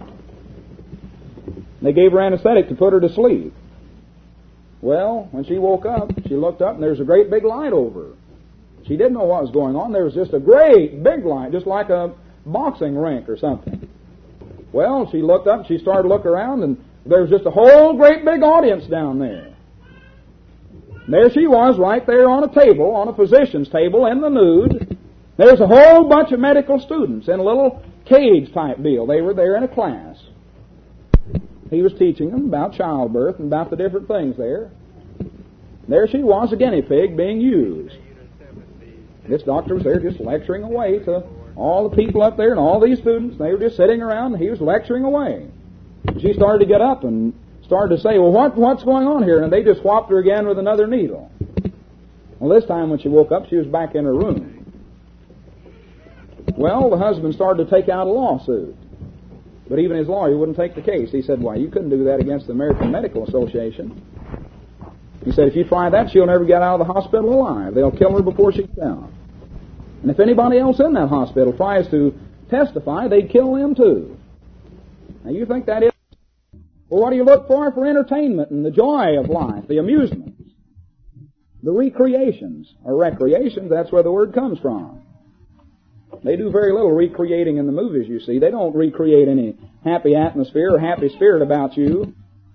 They gave her anesthetic to put her to sleep. Well, when she woke up, she looked up and there's a great big light over her. She didn't know what was going on. There was just a great big light, just like a boxing rink or something. Well, she looked up, she started to look around, and there was just a whole great big audience down there. There she was, right there on a table, on a physician's table in the nude. There's a whole bunch of medical students in a little cage type deal. They were there in a class. He was teaching them about childbirth and about the different things there. There she was, a guinea pig being used. This doctor was there just lecturing away to all the people up there and all these students. They were just sitting around and he was lecturing away. She started to get up and started to say, well, what's going on here? And they just whopped her again with another needle. Well, this time when she woke up, she was back in her room. Well, the husband started to take out a lawsuit. But even his lawyer wouldn't take the case. He said, why, you couldn't do that against the American Medical Association. He said, if you try that, she'll never get out of the hospital alive. They'll kill her before she gets out. And if anybody else in that hospital tries to testify, they'd kill them too. Now, you think that is... Well, what do you look for entertainment and the joy of life, the amusements, the recreations, or recreations? That's where the word comes from. They do very little recreating in the movies, you see. They don't recreate any happy atmosphere or happy spirit about you.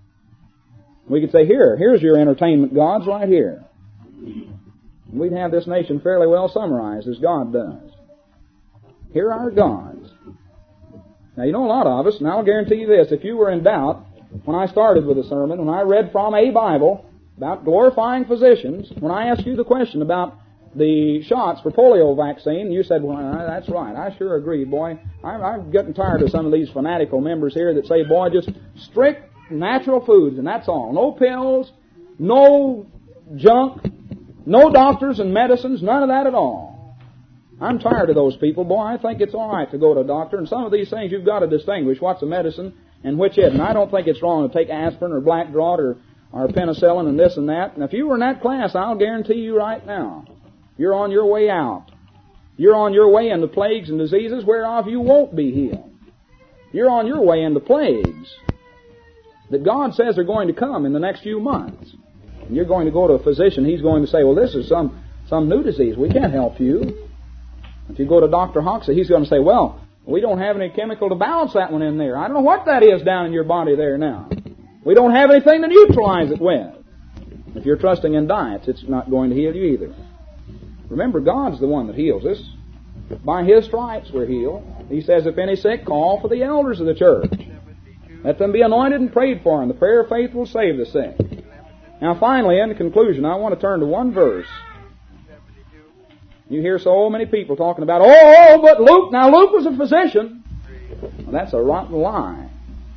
We could say, here's your entertainment gods right here. We'd have this nation fairly well summarized as God does. Here are our gods. Now, you know, a lot of us, and I'll guarantee you this, if you were in doubt, when I started with the sermon, when I read from a Bible about glorifying physicians, when I asked you the question about the shots for polio vaccine, you said, well, that's right, I sure agree, boy. I'm getting tired of some of these fanatical members here that say, boy, just strict natural foods, and that's all. No pills, no junk, no doctors and medicines, none of that at all. I'm tired of those people. Boy, I think it's all right to go to a doctor, and some of these things you've got to distinguish what's a medicine and which isn't. I don't think it's wrong to take aspirin or black draught or penicillin and this and that. And if you were in that class, I'll guarantee you right now, you're on your way out. You're on your way into plagues and diseases whereof you won't be healed. You're on your way into plagues that God says are going to come in the next few months. And you're going to go to a physician. He's going to say, well, this is some new disease. We can't help you. If you go to Dr. Hoxsey, he's going to say, well, we don't have any chemical to balance that one in there. I don't know what that is down in your body there now. We don't have anything to neutralize it with. If you're trusting in diets, it's not going to heal you either. Remember, God's the one that heals us. By His stripes we're healed. He says, if any sick, call for the elders of the church. Let them be anointed and prayed for, and the prayer of faith will save the sick. Now finally, in conclusion, I want to turn to one verse. You hear so many people talking about, but Luke was a physician. Well, that's a rotten lie.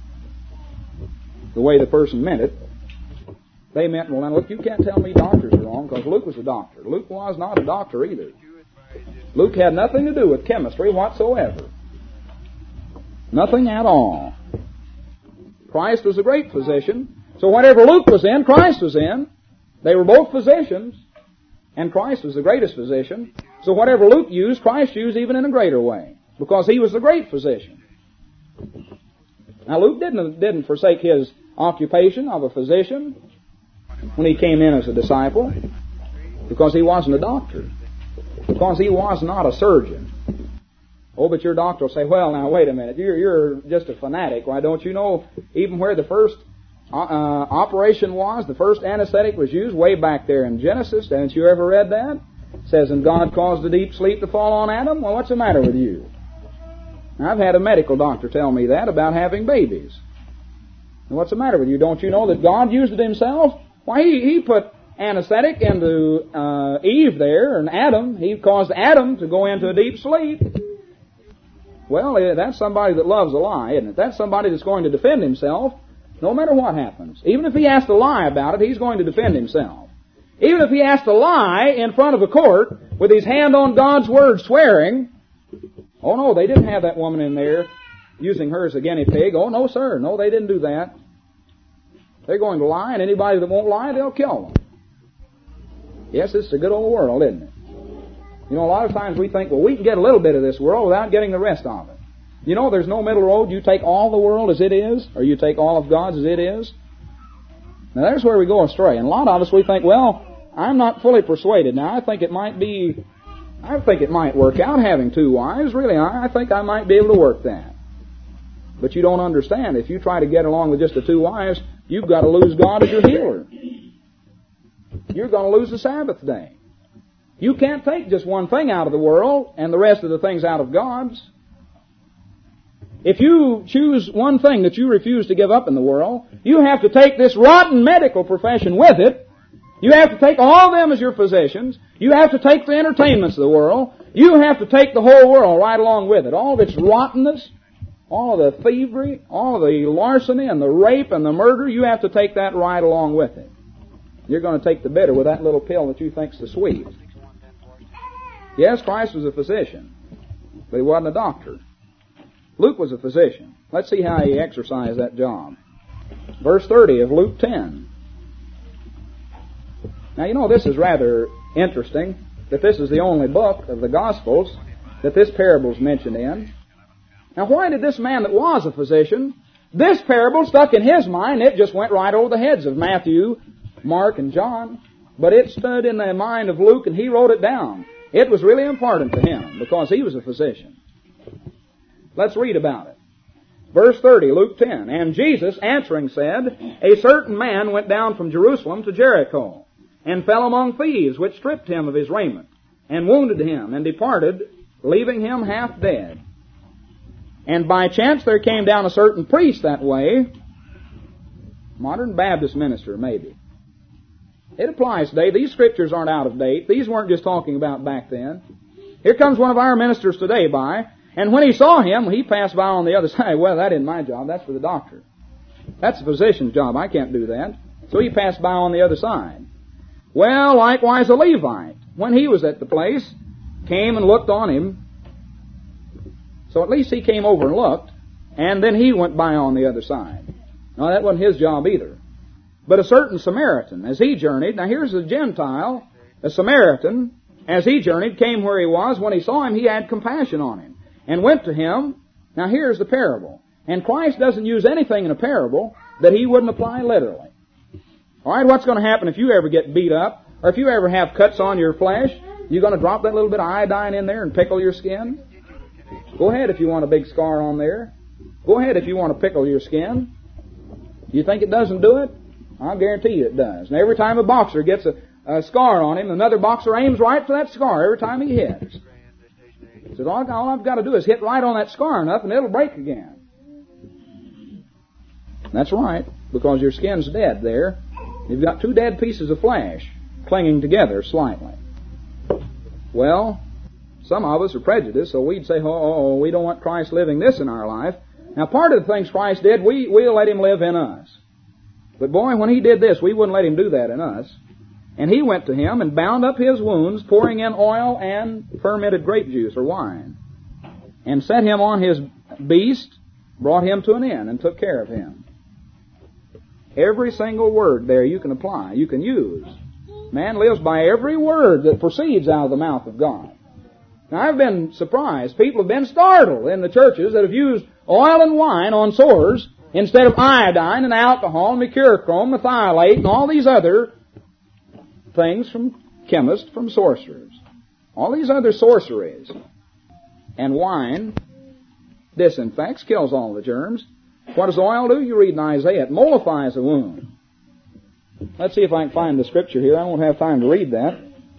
The way the person meant it. They meant, well, now look, you can't tell me doctors are wrong, because Luke was a doctor. Luke was not a doctor either. Luke had nothing to do with chemistry whatsoever. Nothing at all. Christ was a great physician. So whatever Luke was in, Christ was in. They were both physicians. And Christ was the greatest physician. So whatever Luke used, Christ used even in a greater way. Because he was the great physician. Now Luke didn't forsake his occupation of a physician when he came in as a disciple. Because he wasn't a doctor. Because he was not a surgeon. Oh, but your doctor will say, well, now, wait a minute. You're just a fanatic. Why, don't you know even where the first operation was, the first anesthetic was used way back there in Genesis? Haven't you ever read that? It says, and God caused a deep sleep to fall on Adam. Well, what's the matter with you? Now, I've had a medical doctor tell me that about having babies. And what's the matter with you? Don't you know that God used it himself? Why, he put anesthetic into Eve there, and Adam. He caused Adam to go into a deep sleep. Well, that's somebody that loves a lie, isn't it? That's somebody that's going to defend himself no matter what happens. Even if he has to lie about it, he's going to defend himself. Even if he has to lie in front of a court with his hand on God's word swearing, oh no, they didn't have that woman in there using her as a guinea pig. Oh no, sir. No, they didn't do that. They're going to lie, and anybody that won't lie, they'll kill them. Yes, it's a good old world, isn't it? You know, a lot of times we think, well, we can get a little bit of this world without getting the rest of it. You know, there's no middle road. You take all the world as it is, or you take all of God's as it is. Now, there's where we go astray. And a lot of us, we think, well, I'm not fully persuaded. Now, I think it might work out having two wives. Really, I think I might be able to work that. But you don't understand. If you try to get along with just the two wives, you've got to lose God as your healer. You're going to lose the Sabbath day. You can't take just one thing out of the world and the rest of the things out of God's. If you choose one thing that you refuse to give up in the world, you have to take this rotten medical profession with it. You have to take all of them as your physicians. You have to take the entertainments of the world. You have to take the whole world right along with it. All of its rottenness, all of the thievery, all of the larceny and the rape and the murder, you have to take that right along with it. You're going to take the bitter with that little pill that you think's the sweet. Yes, Christ was a physician, but he wasn't a doctor. Luke was a physician. Let's see how he exercised that job. Verse 30 of Luke 10. Now, you know, this is rather interesting, that this is the only book of the Gospels that this parable is mentioned in. Now, why did this man that was a physician, this parable stuck in his mind? It just went right over the heads of Matthew, Mark, and John. But it stood in the mind of Luke, and he wrote it down. It was really important to him, because he was a physician. Let's read about it. Verse 30, Luke 10. And Jesus answering said, A certain man went down from Jerusalem to Jericho, and fell among thieves, which stripped him of his raiment, and wounded him, and departed, leaving him half dead. And by chance there came down a certain priest that way, modern Baptist minister maybe. It applies today. These scriptures aren't out of date. These weren't just talking about back then. Here comes one of our ministers today by, and when he saw him, he passed by on the other side. Well, that isn't my job. That's for the doctor. That's the physician's job. I can't do that. So he passed by on the other side. Well, likewise a Levite, when he was at the place, came and looked on him. So at least he came over and looked, and then he went by on the other side. Now, that wasn't his job either. But a certain Samaritan, as he journeyed, now here's a Gentile, a Samaritan, as he journeyed, came where he was. When he saw him, he had compassion on him, and went to him. Now here's the parable. And Christ doesn't use anything in a parable that he wouldn't apply literally. All right, what's going to happen if you ever get beat up, or if you ever have cuts on your flesh? You're going to drop that little bit of iodine in there and pickle your skin? Go ahead if you want a big scar on there. Go ahead if you want to pickle your skin. You think it doesn't do it? I'll guarantee you it does. And every time a boxer gets a scar on him, another boxer aims right for that scar every time he hits. He says, all I've got to do is hit right on that scar enough and it'll break again. That's right, because your skin's dead there. You've got two dead pieces of flesh clinging together slightly. Well, some of us are prejudiced, so we'd say, we don't want Christ living this in our life. Now, part of the things Christ did, we'll let him live in us. But boy, when he did this, we wouldn't let him do that in us. And he went to him and bound up his wounds, pouring in oil and fermented grape juice or wine, and set him on his beast, brought him to an inn, and took care of him. Every single word there you can apply, you can use. Man lives by every word that proceeds out of the mouth of God. Now, I've been surprised. People have been startled in the churches that have used oil and wine on sores instead of iodine and alcohol and mercurochrome, methylate, and all these other things from chemists, from sorcerers. All these other sorceries. And wine disinfects, kills all the germs. What does oil do? You read in Isaiah, it mollifies a wound. Let's see if I can find the scripture here. I won't have time to read that.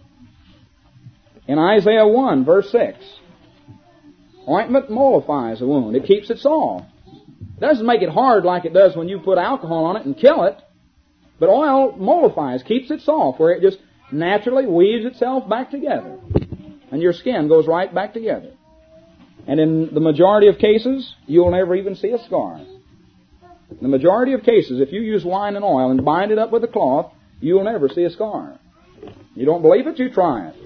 In Isaiah 1, verse 6, ointment mollifies a wound. It keeps it soft. It doesn't make it hard like it does when you put alcohol on it and kill it. But oil mollifies, keeps it soft, where it just naturally weaves itself back together. And your skin goes right back together. And in the majority of cases, you'll never even see a scar. In the majority of cases, if you use wine and oil and bind it up with a cloth, you'll never see a scar. You don't believe it? You try it.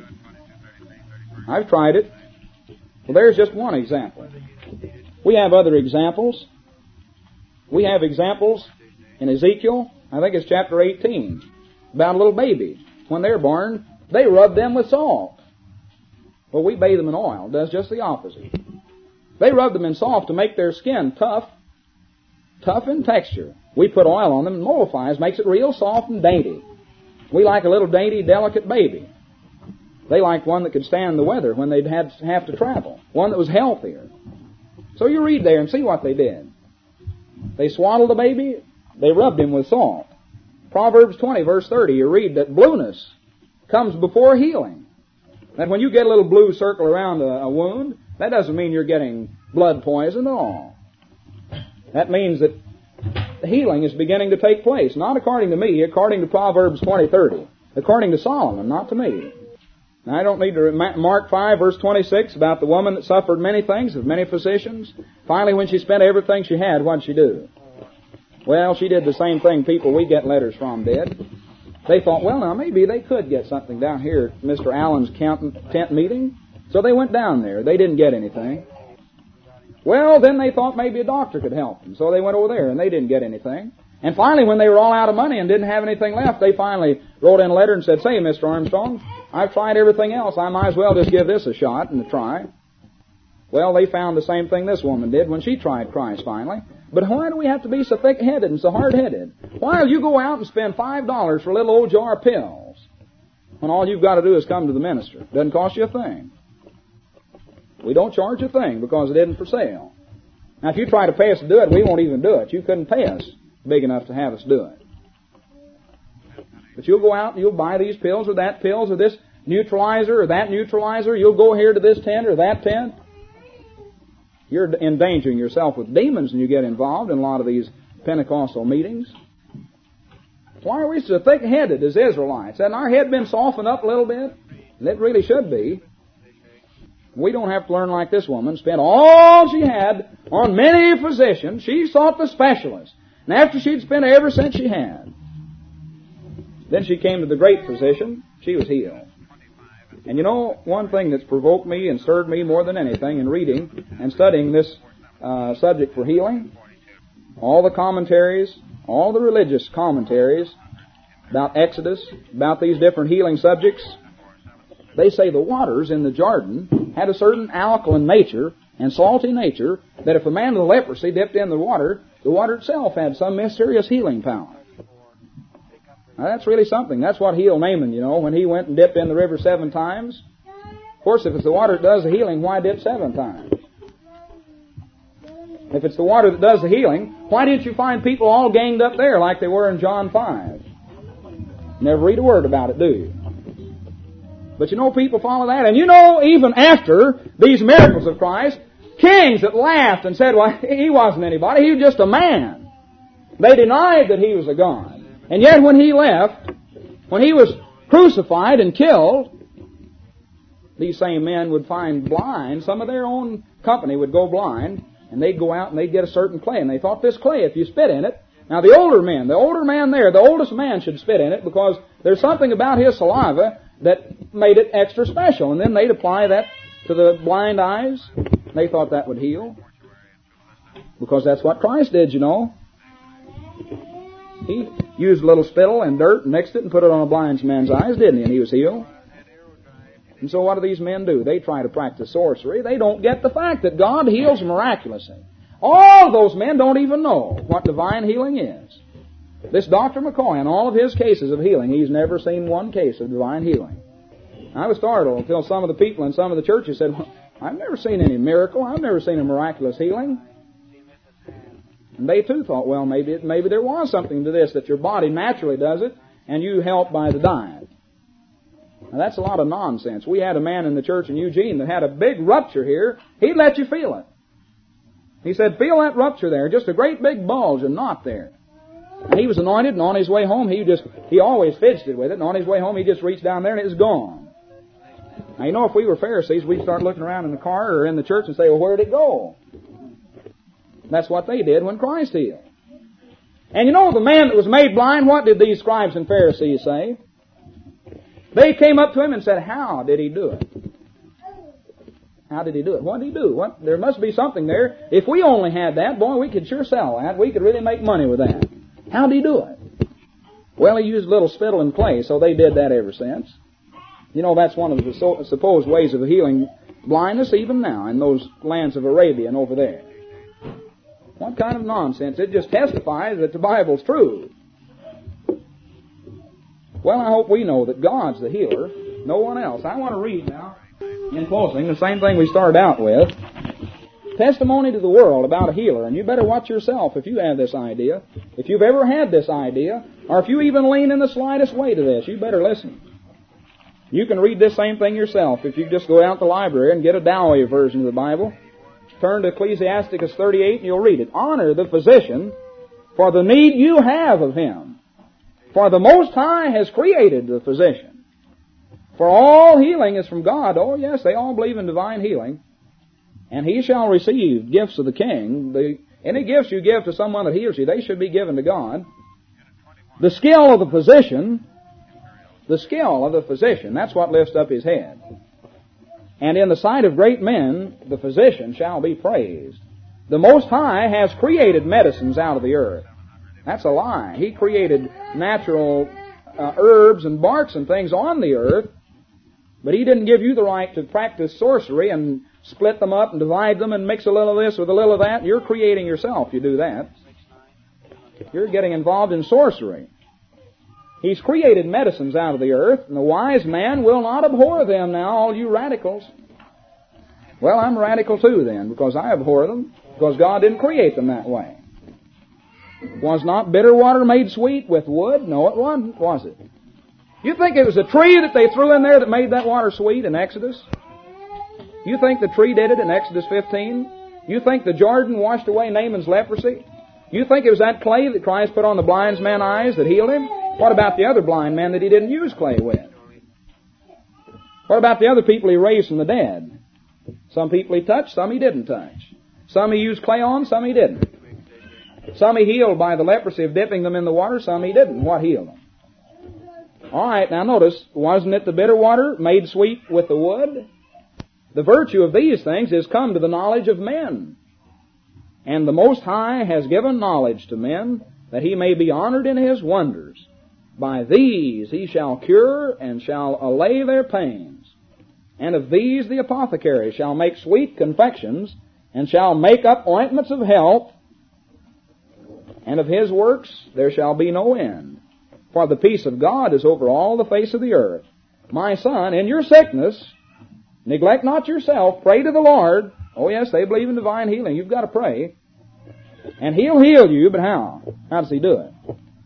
I've tried it. Well, there's just one example. We have other examples. We have examples in Ezekiel, I think it's chapter 18, about little babies. When they're born, they rub them with salt. Well, we bathe them in oil. It does just the opposite. They rub them in salt to make their skin tough in texture. We put oil on them and mollifies, makes it real soft and dainty. We like a little dainty, delicate baby. They liked one that could stand the weather when they'd have to travel. One that was healthier. So you read there and see what they did. They swaddled the baby. They rubbed him with salt. Proverbs 20, verse 30, you read that blueness comes before healing. That when you get a little blue circle around a wound, that doesn't mean you're getting blood poison at all. That means that the healing is beginning to take place. Not according to me, according to Proverbs 20:30. According to Solomon, not to me. Now, I don't need to Mark 5, verse 26, about the woman that suffered many things of many physicians. Finally, when she spent everything she had, what did she do? Well, she did the same thing people we get letters from did. They thought, well, now maybe they could get something down here at Mr. Allen's tent meeting. So they went down there. They didn't get anything. Well, then they thought maybe a doctor could help them. So they went over there, and they didn't get anything. And finally, when they were all out of money and didn't have anything left, they finally wrote in a letter and said, say, Mr. Armstrong, I've tried everything else. I might as well just give this a shot and a try. Well, they found the same thing this woman did when she tried Christ finally. But why do we have to be so thick-headed and so hard-headed? Why will you go out and spend $5 for a little old jar of pills when all you've got to do is come to the minister? It doesn't cost you a thing. We don't charge a thing because it isn't for sale. Now, if you try to pay us to do it, we won't even do it. You couldn't pay us big enough to have us do it. But you'll go out and you'll buy these pills or that pills or this neutralizer or that neutralizer. You'll go here to this tent or that tent. You're endangering yourself with demons when you get involved in a lot of these Pentecostal meetings. Why are we so thick-headed as Israelites? Hasn't our head been softened up a little bit? And it really should be. We don't have to learn like this woman. Spent all she had on many physicians. She sought the specialist. And after she'd spent every cent she had, then she came to the great physician. She was healed. And you know, one thing that's provoked me and stirred me more than anything in reading and studying this subject for healing, all the commentaries, all the religious commentaries about Exodus, about these different healing subjects, they say the waters in the Jordan had a certain alkaline nature and salty nature that if a man with leprosy dipped in the water itself had some mysterious healing power. Now that's really something. That's what healed Naaman, you know, when he went and dipped in the river 7 times. Of course, if it's the water that does the healing, why dip 7 times? If it's the water that does the healing, why didn't you find people all ganged up there like they were in John 5? Never read a word about it, do you? But you know, people follow that. And you know, even after these miracles of Christ, kings that laughed and said, well, he wasn't anybody, he was just a man. They denied that he was a God. And yet when he left, when he was crucified and killed, these same men would find blind. Some of their own company would go blind, and they'd go out and they'd get a certain clay. And they thought this clay, if you spit in it, now the older man there, the oldest man should spit in it because there's something about his saliva that made it extra special. And then they'd apply that to the blind eyes. They thought that would heal. Because that's what Christ did, you know. He used a little spittle and dirt and mixed it and put it on a blind man's eyes, didn't he? And he was healed. And so what do these men do? They try to practice sorcery. They don't get the fact that God heals miraculously. All those men don't even know what divine healing is. This Dr. McCoy, in all of his cases of healing, he's never seen one case of divine healing. I was startled until some of the people in some of the churches said, well, I've never seen any miracle. I've never seen a miraculous healing. And they too thought, well, maybe there was something to this, that your body naturally does it, and you help by the diet. Now that's a lot of nonsense. We had a man in the church in Eugene that had a big rupture here. He'd let you feel it. He said, feel that rupture there, just a great big bulge and knot there. And he was anointed, and on his way home, he always fidgeted with it, and on his way home, he just reached down there and it was gone. Now, you know, if we were Pharisees, we'd start looking around in the car or in the church and say, well, where'd it go? That's what they did when Christ healed. And you know, the man that was made blind, what did these scribes and Pharisees say? They came up to him and said, how did he do it? How did he do it? What did he do? There must be something there. If we only had that, boy, we could sure sell that. We could really make money with that. How did he do it? Well, he used a little spittle and clay, so they did that ever since. You know, that's one of the supposed ways of healing blindness even now in those lands of Arabia and over there. What kind of nonsense? It just testifies that the Bible's true. Well, I hope we know that God's the healer, no one else. I want to read now, in closing, the same thing we started out with. Testimony to the world about a healer. And you better watch yourself if you have this idea. If you've ever had this idea, or if you even lean in the slightest way to this, you better listen. You can read this same thing yourself if you just go out to the library and get a Dowey version of the Bible. Turn to Ecclesiasticus 38 and you'll read it. Honor the physician for the need you have of him. For the Most High has created the physician. For all healing is from God. Oh yes, they all believe in divine healing. And he shall receive gifts of the king. Any gifts you give to someone that heals you, they should be given to God. The skill of the physician The skill of the physician, that's what lifts up his head. And in the sight of great men, the physician shall be praised. The Most High has created medicines out of the earth. That's a lie. He created natural herbs and barks and things on the earth, but He didn't give you the right to practice sorcery and split them up and divide them and mix a little of this with a little of that. You're creating yourself, you do that. You're getting involved in sorcery. He's created medicines out of the earth, and the wise man will not abhor them now, all you radicals. Well, I'm radical too then, because I abhor them, because God didn't create them that way. Was not bitter water made sweet with wood? No, it wasn't, was it? You think it was a tree that they threw in there that made that water sweet in Exodus? You think the tree did it in Exodus 15? You think the Jordan washed away Naaman's leprosy? You think it was that clay that Christ put on the blind man's eyes that healed him? What about the other blind man that He didn't use clay with? What about the other people He raised from the dead? Some people He touched, some He didn't touch. Some He used clay on, some He didn't. Some He healed by the leprosy of dipping them in the water, some He didn't. What healed them? All right, now notice, wasn't it the bitter water made sweet with the wood? The virtue of these things is come to the knowledge of men. And the Most High has given knowledge to men, that He may be honored in His wonders. By these He shall cure and shall allay their pains. And of these the apothecary shall make sweet confections, and shall make up ointments of health. And of His works there shall be no end. For the peace of God is over all the face of the earth. My son, in your sickness, neglect not yourself, pray to the Lord. Oh yes, they believe in divine healing. You've got to pray. And He'll heal you, but how? How does He do it?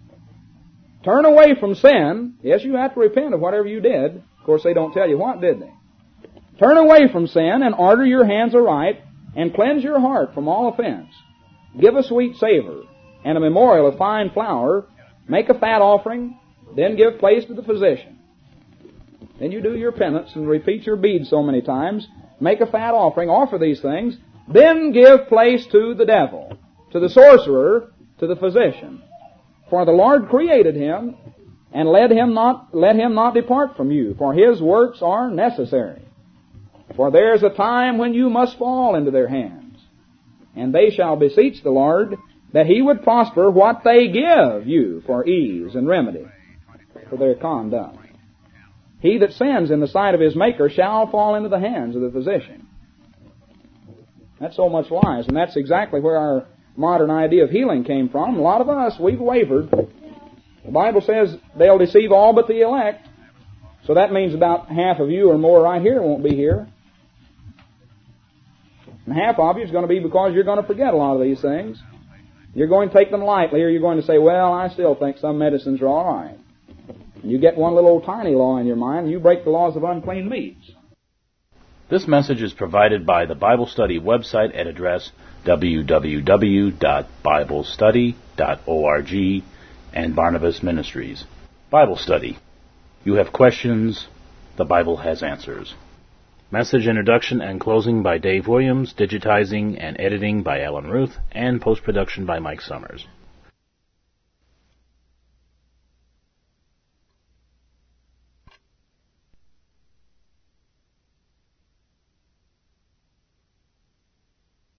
Turn away from sin. Yes, you have to repent of whatever you did. Of course, they don't tell you what, did they? Turn away from sin and order your hands aright and cleanse your heart from all offense. Give a sweet savor and a memorial of fine flour. Make a fat offering. Then give place to the physician. Then you do your penance and repeat your beads so many times. Make a fat offering. Offer these things. Then give place to the devil, to the sorcerer, to the physician. For the Lord created him, and let him not depart from you, for His works are necessary. For there is a time when you must fall into their hands, and they shall beseech the Lord that He would prosper what they give you for ease and remedy for their conduct. He that sins in the sight of his Maker shall fall into the hands of the physician. That's so much lies, and that's exactly where our modern idea of healing came from. A lot of us, we've wavered. The Bible says they'll deceive all but the elect. So that means about half of you or more right here won't be here. And half of you is going to be because you're going to forget a lot of these things. You're going to take them lightly, or you're going to say, well, I still think some medicines are all right. And you get one little old tiny law in your mind, and you break the laws of unclean meats. This message is provided by the Bible Study website at address www.biblestudy.org and Barnabas Ministries. Bible Study. You have questions, the Bible has answers. Message introduction and closing by Dave Williams, digitizing and editing by Alan Ruth, and post-production by Mike Summers.